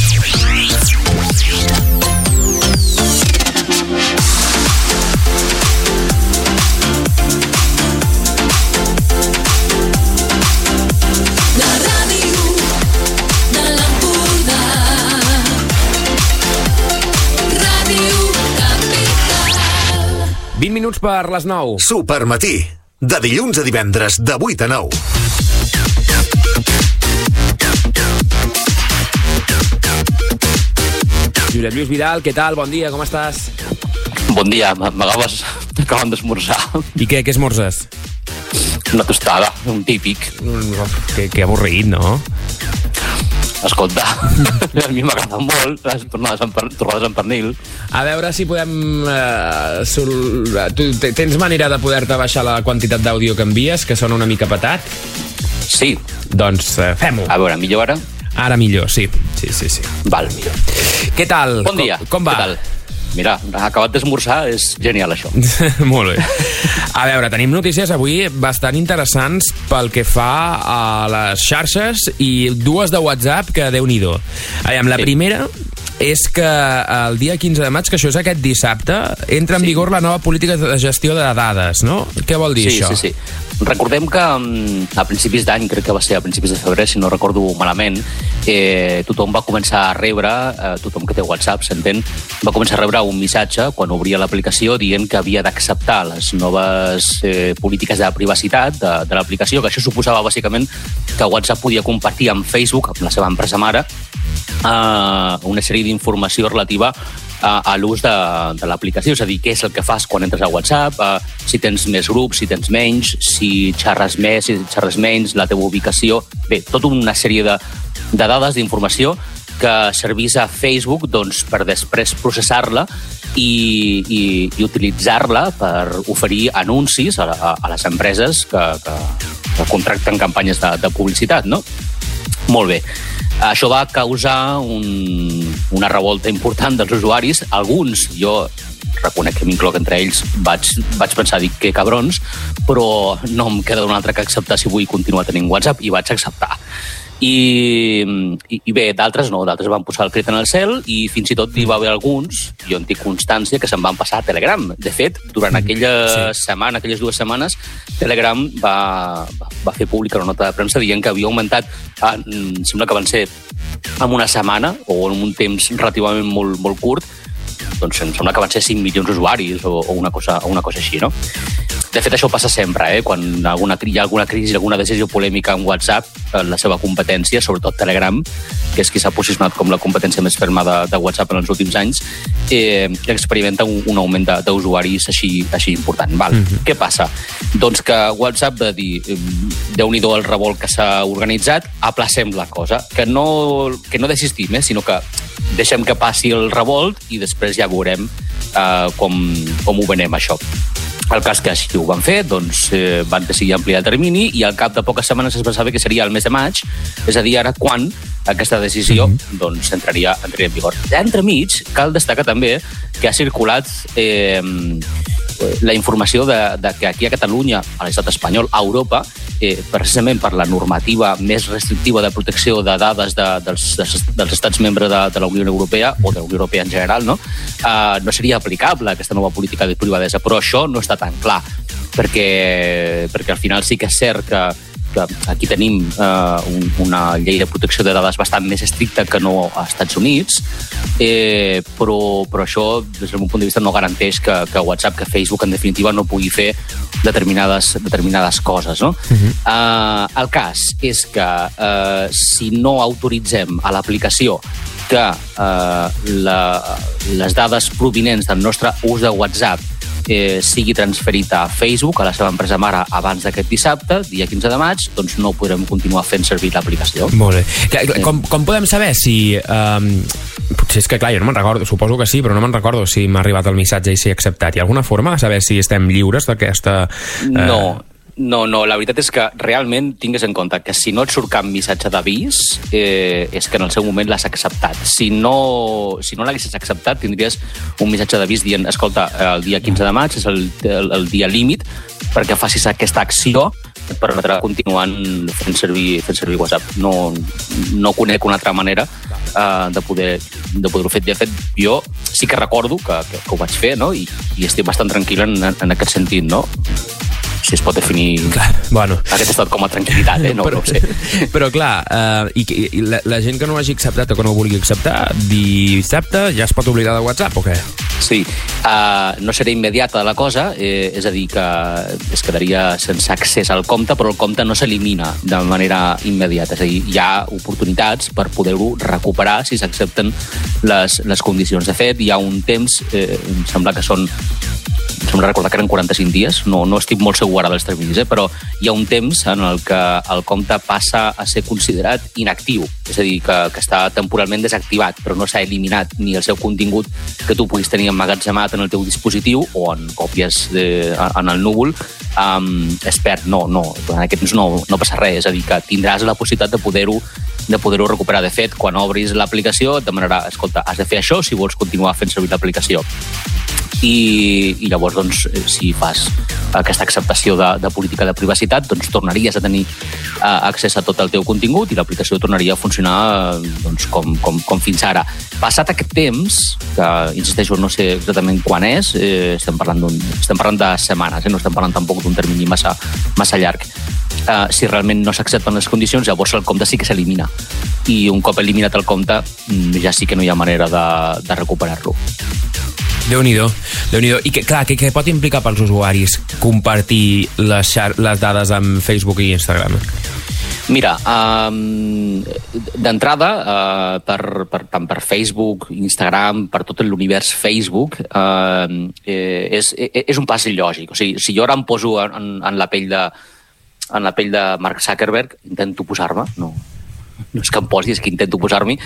A: vint minuts per les nou.
G: Supermatí, de dilluns a divendres, de vuit a nou.
A: Josep Lluís Vidal, què tal? Bon dia, com estàs?
N: Bon dia, m'agaves acabem d'esmorzar.
A: I què, què esmorzes?
N: Una tostada, un típic.
A: Que, que avorrit, no?
N: Escolta, a mi m'agrada molt les tornades en, per, tornades en pernil.
A: A veure si podem... Eh, sol... Tu tens manera de poder-te baixar la quantitat d'àudio que envies, que sona una mica petat?
N: Sí.
A: Doncs eh, fem-ho.
N: A veure, millor ara?
A: Ara millor, sí. Sí, sí, sí.
N: Val, millor.
A: Què tal?
N: Bon dia.
A: Com, com va?
N: Què tal? Mira, acabat d'esmorzar, és genial això.
A: Molt bé. A veure, tenim notícies avui bastant interessants pel que fa a les xarxes i dues de WhatsApp que Déu-n'hi-do. Aviam, la sí. primera és que el dia quinze de maig, que això és aquest dissabte, entra en sí. vigor la nova política de gestió de dades, no? Què vol dir
N: sí,
A: això?
N: Sí, sí, sí. Recordem que a principis d'any, crec que va ser a principis de febrer, si no recordo malament, eh, tothom va començar a rebre, eh, tothom que té WhatsApp, s'entén, va començar a rebre un missatge quan obria l'aplicació dient que havia d'acceptar les noves eh, polítiques de privacitat de, de l'aplicació, que això suposava bàsicament que WhatsApp podia compartir amb Facebook, amb la seva empresa mare, eh, una sèrie d'informació relativa a, a l'ús de, de l'aplicació, és a dir, què és el que fas quan entres a WhatsApp, eh, si tens més grups, si tens menys, si xerres més, si xerres menys, la teva ubicació... Bé, tota una sèrie de, de dades, d'informació que servís a Facebook doncs, per després processar-la i, i, i utilitzar-la per oferir anuncis a, a, a les empreses que, que, que contracten campanyes de, de publicitat, no? Molt bé. Això va causar un, una revolta important dels usuaris. Alguns, jo reconec que m'incloc entre ells, vaig, vaig pensar, dic, que cabrons, però no em queda un altre que acceptar si vull continuar tenint WhatsApp, i vaig acceptar. I, i, i bé, d'altres no, d'altres van posar el crit en el cel i fins i tot hi va haver alguns, jo en tinc constància, que se'n van passar a Telegram. De fet, durant aquella sí. setmana, aquelles dues setmanes, Telegram va, va, va fer pública una nota de premsa dient que havia augmentat, ah, sembla que van ser en una setmana o en un temps relativament molt, molt curt, doncs em sembla que van ser cinc milions d'usuaris o, o, una cosa, o una cosa així, no? De fet, això passa sempre, eh? Quan alguna, hi ha alguna crisi, alguna decisió polèmica en WhatsApp, la seva competència, sobretot Telegram, que és qui s'ha posicionat com la competència més ferma de, de WhatsApp en els últims anys, eh, experimenta un, un augment d'usuaris així, així important. Val. Mm-hmm. Què passa? Doncs que WhatsApp va dir, Déu-n'hi-do el revolt que s'ha organitzat, aplacem la cosa, que no, que no desistim, eh? Sinó que deixem que passi el revolt i després ja veurem eh, com, com ho venem, això. El cas que així ho van fer, doncs eh, van decidir ampliar el termini i al cap de poques setmanes es pensava que seria el mes de maig, és a dir, ara quan aquesta decisió mm-hmm. doncs, entraria, entraria en vigor. Ja entremig, cal destacar també que ha circulat eh, la informació de, de que aquí a Catalunya, a l'estat espanyol, a Europa, eh, precisament per la normativa més restrictiva de protecció de dades de, dels, dels estats membres de, de la Unió Europea, o de la Unió Europea en general, no, eh, no seria aplicable aquesta nova política de privadesa, però això no està tan clar, perquè, perquè al final sí que és cert que que aquí tenim eh, un, una llei de protecció de dades bastant més estricta que no als Estats Units, eh, però, però això, des del meu punt de vista, no garanteix que, que WhatsApp, que Facebook, en definitiva, no pugui fer determinades, determinades coses, no? Uh-huh. eh, el cas és que eh, si no autoritzem a l'aplicació que eh, la, les dades provinents del nostre ús de WhatsApp Eh, sigui transferit a Facebook, a la seva empresa mare, abans d'aquest dissabte, dia quinze de maig, doncs no podrem continuar fent servir l'aplicació.
A: Molt bé. Com, com podem saber si... Um, potser és que, clar, jo no me'n recordo, suposo que sí, però no me'n recordo si m'ha arribat el missatge i si he acceptat. Hi ha alguna forma de saber si estem lliures d'aquesta... Uh...
N: No, no, no, la veritat és que realment tingues en compte que si no et surt cap missatge d'avís, eh, és que en el seu moment l'has acceptat. Si no, si no l'haguessis acceptat, tindries un missatge d'avís dient, escolta, el dia quinze de maig és el, el, el dia límit perquè facis aquesta acció, et permetrà continuar fent servir, fent servir WhatsApp. No, no conec una altra manera uh, de poder de poder-ho fer. De fet, jo sí que recordo que, que, que ho vaig fer, no? I, i estic bastant tranquil en, en aquest sentit, no? Si es pot definir
A: clar, bueno.
N: aquest estat com a tranquil·litat, eh? No,
A: però,
N: no ho sé.
A: Però clar, uh, i, i la, la gent que no hagi acceptat o que no ho vulgui acceptar, dissabte ja es pot oblidar de WhatsApp o què?
N: Sí, uh, no serà immediata la cosa, eh, és a dir, que es quedaria sense accés al compte, però el compte no s'elimina de manera immediata, és a dir, hi ha oportunitats per poder-ho recuperar si s'accepten les, les condicions. De fet, hi ha un temps, eh, em sembla que són sembla recordar que eren quaranta-cinc dies, no, no estic molt segur ara dels terminis, eh? Però hi ha un temps en el que el compte passa a ser considerat inactiu, és a dir, que, que està temporalment desactivat, però no s'ha eliminat ni el seu contingut que tu puguis tenir emmagatzemat en el teu dispositiu o en còpies de, en el núvol, um, es perd. No, no, en aquest temps no, no passa res, és a dir, que tindràs la possibilitat de poder-ho de poder-ho recuperar. De fet, quan obris l'aplicació et demanarà, escolta, has de fer això si vols continuar fent servir l'aplicació. I, i llavors, doncs, si fas aquesta acceptació de, de política de privacitat, doncs tornaries a tenir uh, accés a tot el teu contingut i l'aplicació tornaria a funcionar uh, doncs, com, com, com fins ara. Passat aquest temps, que, insisteixo, no sé exactament quan és, eh, estem, parlant estem parlant de setmanes, eh, no estem parlant tampoc d'un termini massa, massa llarg. Uh, si realment no s'accepten les condicions, llavors el compte sí que s'elimina. I un cop eliminat el compte, ja sí que no hi ha manera de, de recuperar-lo.
A: Déu-n'hi-do, Déu-n'hi-do. I que, clar, què, què pot implicar pels usuaris compartir les, xar les dades amb Facebook i Instagram?
N: Mira, um, d'entrada, uh, per, per, tant per Facebook, Instagram, per tot l'univers Facebook, uh, eh, és, és un pas il·lògic. O sigui, si jo ara em poso en, en la pell de en la pell de Mark Zuckerberg, intento posar-me, no, no és que em posi, és que intento posar-m'hi,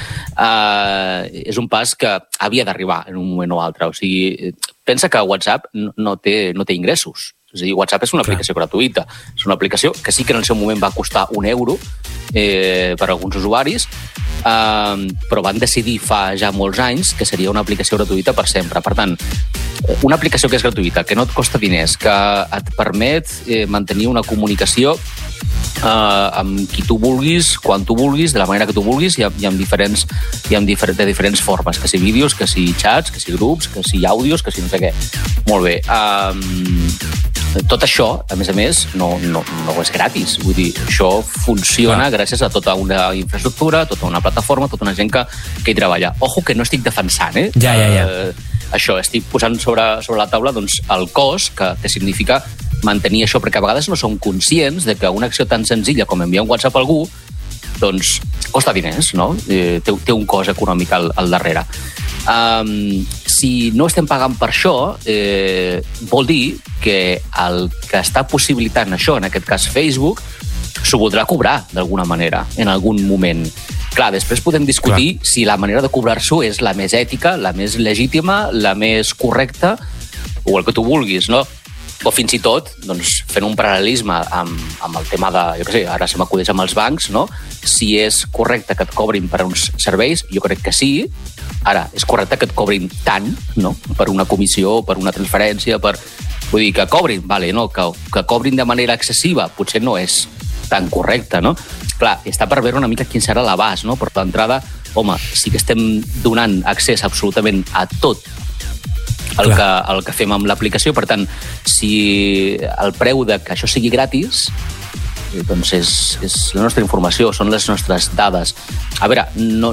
N: uh, és un pas que havia d'arribar en un moment o altre. O sigui, pensa que WhatsApp no, no, té, no té ingressos. És a dir, WhatsApp és una aplicació Clar. gratuïta. És una aplicació que sí que en el seu moment va costar un euro eh, per a alguns usuaris, eh, però van decidir fa ja molts anys que seria una aplicació gratuïta per sempre. Per tant, una aplicació que és gratuïta, que no et costa diners, que et permet eh, mantenir una comunicació eh, amb qui tu vulguis, quan tu vulguis, de la manera que tu vulguis, i, i amb diferents, i amb difer de diferents formes, que si vídeos, que si xats, que si grups, que si àudios, que si no sé què. Molt bé. Um, tot això, a més a més, no, no, no és gratis. Vull dir, això funciona ah. gràcies a tota una infraestructura, tota una plataforma, tota una gent que, que hi treballa. Ojo que no estic defensant, eh?
A: Ja, ja, ja.
N: Uh, això, estic posant sobre, sobre la taula doncs, el cost que, que significa mantenir això, perquè a vegades no som conscients de que una acció tan senzilla com enviar un WhatsApp a algú doncs costa diners, no? Eh, té, té un cost econòmic al, al darrere. Um, si no estem pagant per això, eh, vol dir que el que està possibilitant això, en aquest cas Facebook, s'ho voldrà cobrar d'alguna manera, en algun moment. Clar, després podem discutir Clar. si la manera de cobrar-s'ho és la més ètica, la més legítima, la més correcta, o el que tu vulguis, no? O fins i tot, doncs, fent un paral·lelisme amb, amb el tema de, jo què sé, ara se m'acudeix amb els bancs, no? Si és correcte que et cobrin per uns serveis, jo crec que sí. Ara, és correcte que et cobrin tant, no? Per una comissió, per una transferència, per... Vull dir, que cobrin, vale, no? Que, que cobrin de manera excessiva, potser no és tan correcte, no? Clar, està per veure una mica quin serà l'abast, no? Per d'entrada, home, sí que estem donant accés absolutament a tot el que, el que fem amb l'aplicació. Per tant, si el preu de que això sigui gratis, doncs és, és la nostra informació, són les nostres dades. A veure, no,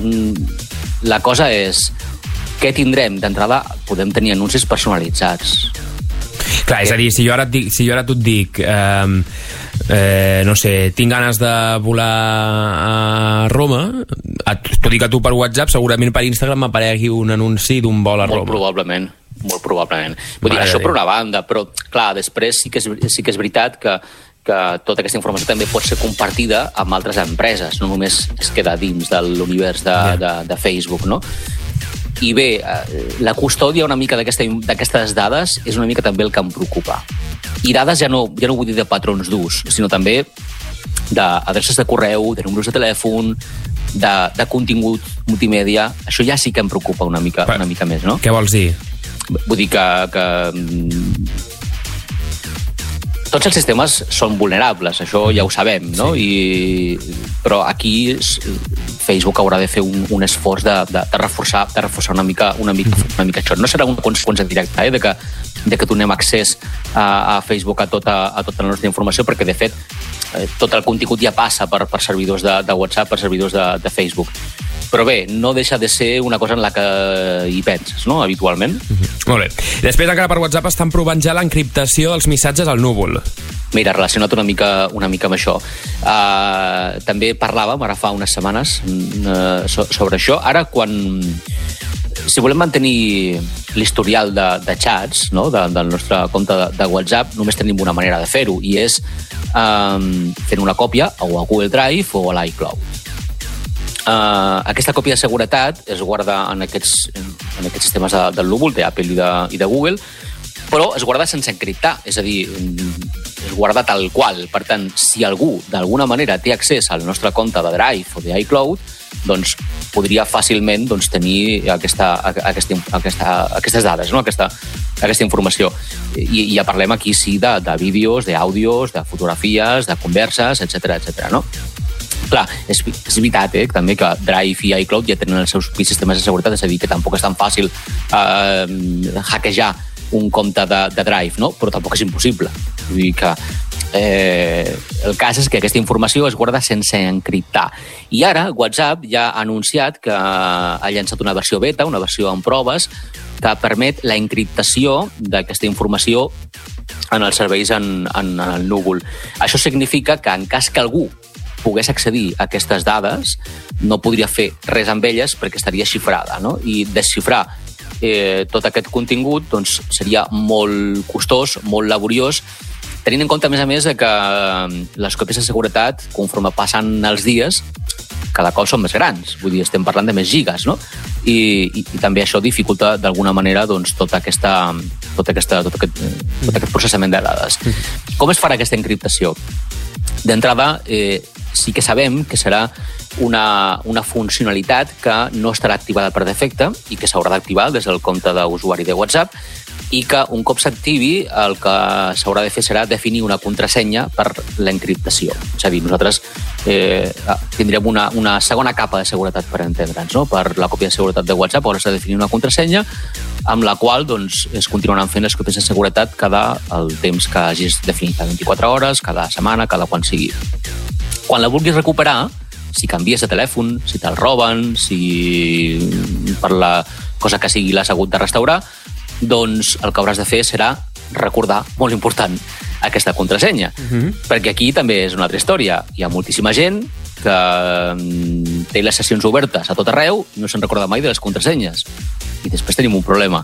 N: la cosa és què tindrem? D'entrada, podem tenir anuncis personalitzats.
A: Clar, és a dir, si jo ara, et dic, si jo ara tu et dic... Eh, eh, no sé, tinc ganes de volar a Roma, t'ho dic a tu per WhatsApp, segurament per Instagram m'aparegui un anunci d'un vol a Roma.
N: Molt probablement, molt probablement. Vull dir, això per una banda, però clar, després sí que és, sí que és veritat que que tota aquesta informació també pot ser compartida amb altres empreses, no només es queda dins de l'univers de, de, de Facebook, no? I bé, la custòdia una mica d'aquestes dades és una mica també el que em preocupa. I dades ja no, ja no vull dir de patrons d'ús, sinó també d'adreces de correu, de números de telèfon, de, de contingut multimèdia. Això ja sí que em preocupa una mica, una mica més, no?
A: Què vols dir?
N: Vull dir que... que tots els sistemes són vulnerables, això ja ho sabem, no? Sí. I, però aquí Facebook haurà de fer un, un esforç de, de, de, reforçar, de reforçar una mica, una, mica, una mica això. No serà una conseqüència directa eh, de, que, de que donem accés a, a Facebook a tota, a tota la nostra informació, perquè, de fet, eh, tot el contingut ja passa per, per servidors de, de WhatsApp, per servidors de, de Facebook. Però bé, no deixa de ser una cosa en la que hi penses, no?, habitualment.
A: Mm-hmm. Molt bé. Després, encara per WhatsApp, estan provant ja l'encriptació dels missatges al núvol.
N: Mira, relacionat una mica, una mica amb això. Uh, també parlàvem, ara fa unes setmanes, uh, so, sobre això. Ara, quan... Si volem mantenir l'historial de, de chats, no? de, del nostre compte de, de WhatsApp, només tenim una manera de fer-ho, i és um, fent una còpia o a Google Drive o a l'iCloud. Uh, aquesta còpia de seguretat es guarda en aquests, en aquests sistemes de, del núvol, d'Apple i de, i de Google, però es guarda sense encriptar, és a dir, es guarda tal qual. Per tant, si algú d'alguna manera té accés al nostre compte de Drive o d'iCloud, doncs podria fàcilment doncs, tenir aquesta, aquesta, aquesta, aquestes dades, no? aquesta, aquesta informació. I, I ja parlem aquí sí de, de vídeos, d'àudios, de fotografies, de converses, etcètera, etcètera, no? Clar, és, és veritat, eh, també que Drive i iCloud ja tenen els seus sistemes de seguretat, és a dir, que tampoc és tan fàcil eh, hackejar un compte de, de Drive, no? Però tampoc és impossible. Vull dir que eh, el cas és que aquesta informació es guarda sense encriptar. I ara WhatsApp ja ha anunciat que ha llançat una versió beta, una versió en proves, que permet la encriptació d'aquesta informació en els serveis en, en, en el núvol. Això significa que en cas que algú pogués accedir a aquestes dades, no podria fer res amb elles perquè estaria xifrada, no? I desxifrar eh, tot aquest contingut doncs, seria molt costós, molt laboriós, tenint en compte, a més a més, que les còpies de seguretat, conforme passen els dies, cada cop són més grans. Vull dir, estem parlant de més gigas, no? I, i, i també això dificulta d'alguna manera doncs, tota aquesta, tota aquesta, tot, aquest, tot aquest processament de dades. Com es farà aquesta encriptació? D'entrada, eh, sí que sabem que serà una, una funcionalitat que no estarà activada per defecte i que s'haurà d'activar des del compte d'usuari de WhatsApp i que un cop s'activi el que s'haurà de fer serà definir una contrasenya per l'encriptació. És a dir, nosaltres eh, tindrem una, una segona capa de seguretat per entendre'ns, no? Per la còpia de seguretat de WhatsApp hauràs de definir una contrasenya amb la qual doncs, es continuaran fent les còpies de seguretat cada el temps que hagis definit, cada vint-i-quatre hores, cada setmana, cada quan sigui. Quan la vulguis recuperar, si canvies de telèfon, si te'l roben, si per la cosa que sigui l'has hagut de restaurar, doncs el que hauràs de fer serà recordar, molt important, aquesta contrasenya. Uh-huh. Perquè aquí també és una altra història. Hi ha moltíssima gent que té les sessions obertes a tot arreu i no se'n recorda mai de les contrasenyes. I després tenim un problema.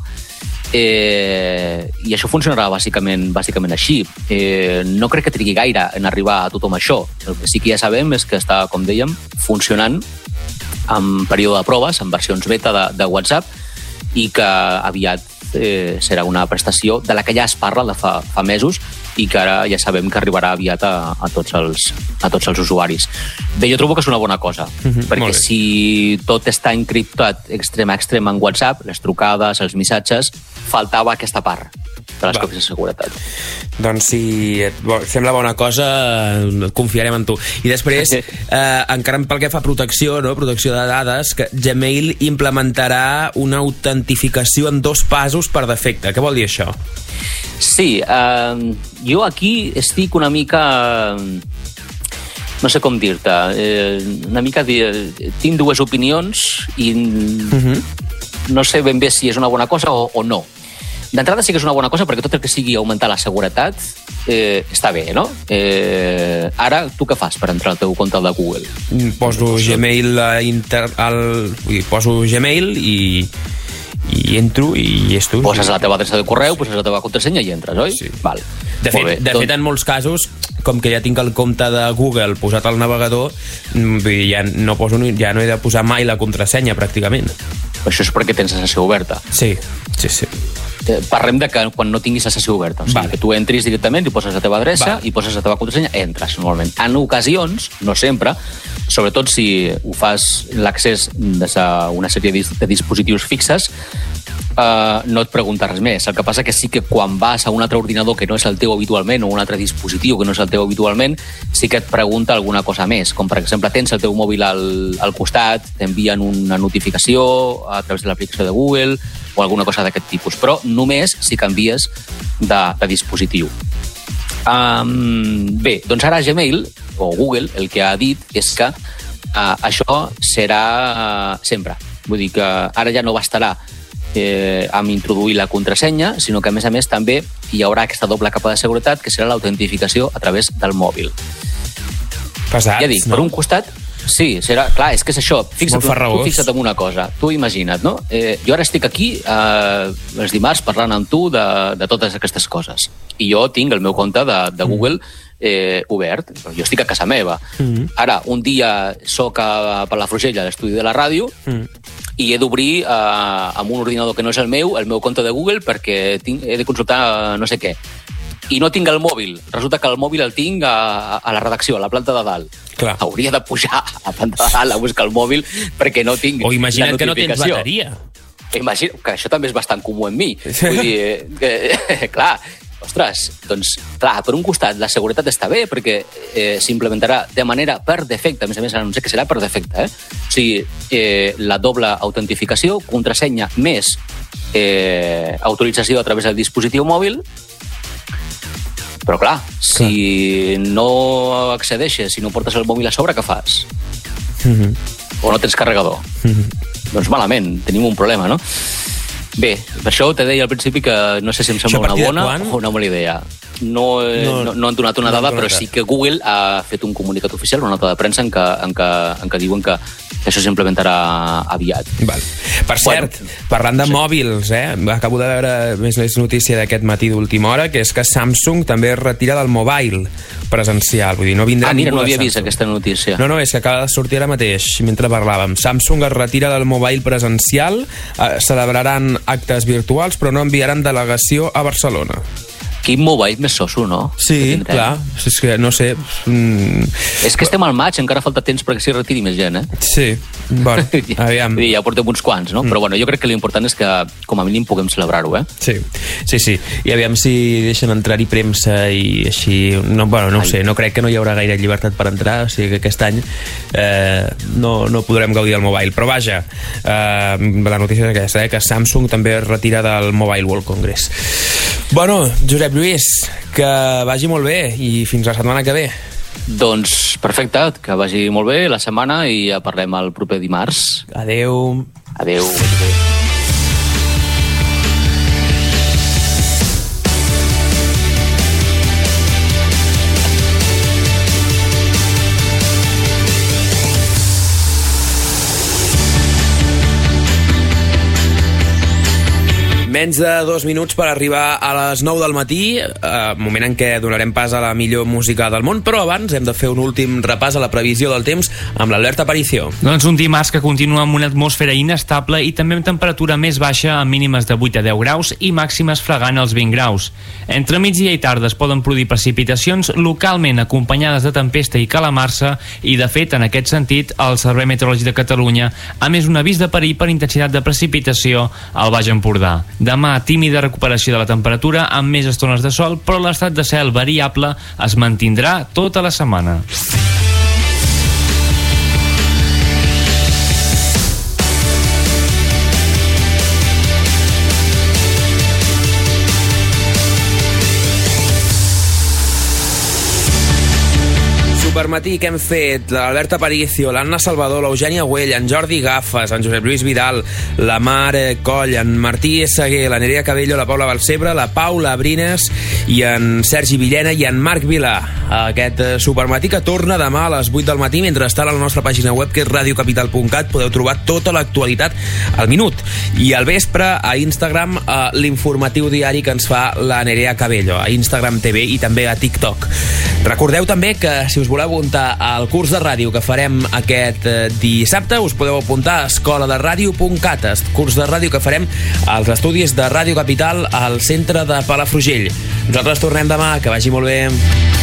N: Eh, I això funcionarà bàsicament, bàsicament així. Eh, no crec que trigui gaire en arribar a tothom això. El que sí que ja sabem és que està, com dèiem, funcionant en període de proves, en versions beta de, de WhatsApp, i que aviat eh, serà una prestació de la que ja es parla de fa, fa mesos i que ara ja sabem que arribarà aviat a, a, tots, els, a tots els usuaris. Bé, jo trobo que és una bona cosa, mm-hmm, perquè si tot està encriptat extrem a extrem en WhatsApp, les trucades, els missatges, faltava aquesta part de les còpies de seguretat.
A: Doncs si et sembla bona cosa, confiarem en tu. I després, eh, encara pel que fa a protecció, no? Protecció de dades, que Gmail implementarà una autentificació en dos passos per defecte. Què vol dir això?
N: Sí, eh, jo aquí estic una mica... no sé com dir-te, eh, una mica... De, tinc dues opinions i uh-huh. no sé ben bé si és una bona cosa o, o no. D'entrada sí que és una bona cosa perquè tot el que sigui augmentar la seguretat eh, està bé, no? Eh, ara, tu què fas per entrar al teu compte de Google?
A: Poso Gmail a inter... al... poso Gmail i... i entro i és tu.
N: Poses la teva adreça de correu, poses la teva contrasenya i entres, oi?
A: Sí.
N: Val.
A: De fet, bé, de fet, en molts casos, com que ja tinc el compte de Google posat al navegador, ja no, poso, ja no he de posar mai la contrasenya, pràcticament.
N: Això és perquè tens la sessió oberta.
A: Sí, sí, sí.
N: Parlem de que quan no tinguis la sessió oberta. O sigui, vale. Que tu entris directament i poses la teva adreça vale. I poses la teva contrasenya, entres normalment. En ocasions, no sempre, sobretot si ho fas l'accés des d'una sèrie de dispositius fixes, Uh, no et pregunta res més. El que passa que sí que quan vas a un altre ordinador que no és el teu habitualment o un altre dispositiu que no és el teu habitualment, sí que et pregunta alguna cosa més, com per exemple tens el teu mòbil al, al costat, t'envien una notificació a través de l'aplicació de Google o alguna cosa d'aquest tipus, però només si canvies de, de dispositiu. Um, bé, doncs ara Gmail o Google el que ha dit és que uh, això serà uh, sempre. Vull dir que ara ja no bastarà Eh, amb introduir la contrasenya, sinó que a més a més també hi haurà aquesta doble capa de seguretat que serà l'autentificació a través del mòbil.
A: Pesats,
N: ja dic,
A: no?
N: Per un costat, Sí, serà, clar, és que és això. Fixa't,
A: tu
N: fixa't en una cosa. Tu imagina't, no? Eh, jo ara estic aquí eh, els dimarts parlant amb tu de, de totes aquestes coses. I jo tinc el meu compte de, de Google eh, obert. Jo estic a casa meva. Mm. Ara, un dia soc a Palafrugell, a l'estudi de la ràdio, mm. i he d'obrir eh, amb un ordinador que no és el meu, el meu compte de Google, perquè tinc, he de consultar eh, no sé què. I no tinc el mòbil. Resulta que el mòbil el tinc a, a la redacció, a la planta de dalt. Clar. Hauria de pujar a la planta de dalt a buscar el mòbil perquè no tinc
A: o imagina't
N: la notificació.
A: Que no tens bateria.
N: Imagina, que això també és bastant comú en mi. Vull dir, que, clar, ostres, doncs, clar, per un costat la seguretat està bé perquè eh, s'implementarà de manera per defecte, a més a més no sé que serà per defecte, eh? O sigui, eh, la doble autentificació, contrasenya més eh, autorització a través del dispositiu mòbil. Però clar, si no accedeixes, si no portes el mòbil a sobre, què fas? Mm-hmm. O no tens carregador? Mm-hmm. Doncs malament, tenim un problema, no? Bé, per això te deia al principi que no sé si em sembla una bona o una mala idea. No, no, no, no han donat una dada, no però sí que Google ha fet un comunicat oficial, una nota de premsa en què, en què, en què diuen que això s'implementarà aviat.
A: Val. Per cert, bueno, parlant de sí. mòbils, eh? acabo de veure més més notícia d'aquest matí d'última hora, que és que Samsung també es retira del mobile presencial. Vull dir, no vindrà
N: ah, mira, no havia
A: Samsung.
N: vist aquesta notícia.
A: No, no, és que acaba de sortir ara mateix, mentre parlàvem. Samsung es retira del mobile presencial, eh, celebraran actes virtuals, però no enviaran delegació a Barcelona.
N: Quin mobile més soso, no?
A: Sí, clar, és que no sé... Mm...
N: És que estem al maig, encara falta temps perquè s'hi retiri més gent, eh?
A: Sí, bueno, aviam.
N: I ja portem uns quants, no? Mm. Però bueno, jo crec que l'important és que com a mínim puguem celebrar-ho, eh?
A: Sí, sí, sí. I aviam si deixen entrar-hi premsa i així... No, bueno, no ho sé, no crec que no hi haurà gaire llibertat per entrar, o sigui que aquest any eh, no, no podrem gaudir del mobile. Però vaja, eh, la notícia és aquesta, eh, que Samsung també es retira del Mobile World Congress. Bueno, Josep Lluís, que vagi molt bé i fins la setmana que ve.
N: Doncs perfecte, que vagi molt bé la setmana i ja parlem el proper dimarts.
A: Adeu.
N: Adeu.
A: Menys de dos minuts per arribar a les nou del matí, eh, moment en què donarem pas a la millor música del món, però abans hem de fer un últim repàs a la previsió del temps amb l'Albert Aparicio.
F: Doncs un dimarts que continua amb una atmosfera inestable i també amb temperatura més baixa, amb mínimes de vuit a deu graus i màximes fregant els vint graus. Entre migdia i tarda es poden produir precipitacions localment acompanyades de tempesta i calamarsa i, de fet, en aquest sentit, el Servei Meteorològic de Catalunya ha emès un avís de perill per intensitat de precipitació al Baix Empordà. Demà, tímida recuperació de la temperatura amb més estones de sol, però l'estat de cel variable es mantindrà tota la setmana.
A: Supermatí que hem fet l'Albert Aparicio, l'Anna Salvador, l'Eugènia Güell, en Jordi Gafes, en Josep Lluís Vidal, la Mar Coll, en Martí Seguer, la Nerea Cabello, la Paula Balcebre, la Paula Brines i en Sergi Villena i en Marc Vilà. Aquest Supermatí que torna demà a les vuit del matí. Mentrestant, a la nostra pàgina web, que és radio capital punt cat, podeu trobar tota l'actualitat al minut. I al vespre, a Instagram, a l'informatiu diari que ens fa la Nerea Cabello, a Instagram T V i també a TikTok. Recordeu també que si us voleu apuntar al curs de ràdio que farem aquest dissabte, us podeu apuntar a escola de ràdio punt cat, curs de ràdio que farem als estudis de Ràdio Capital al centre de Palafrugell. Nosaltres tornem demà, que vagi molt bé.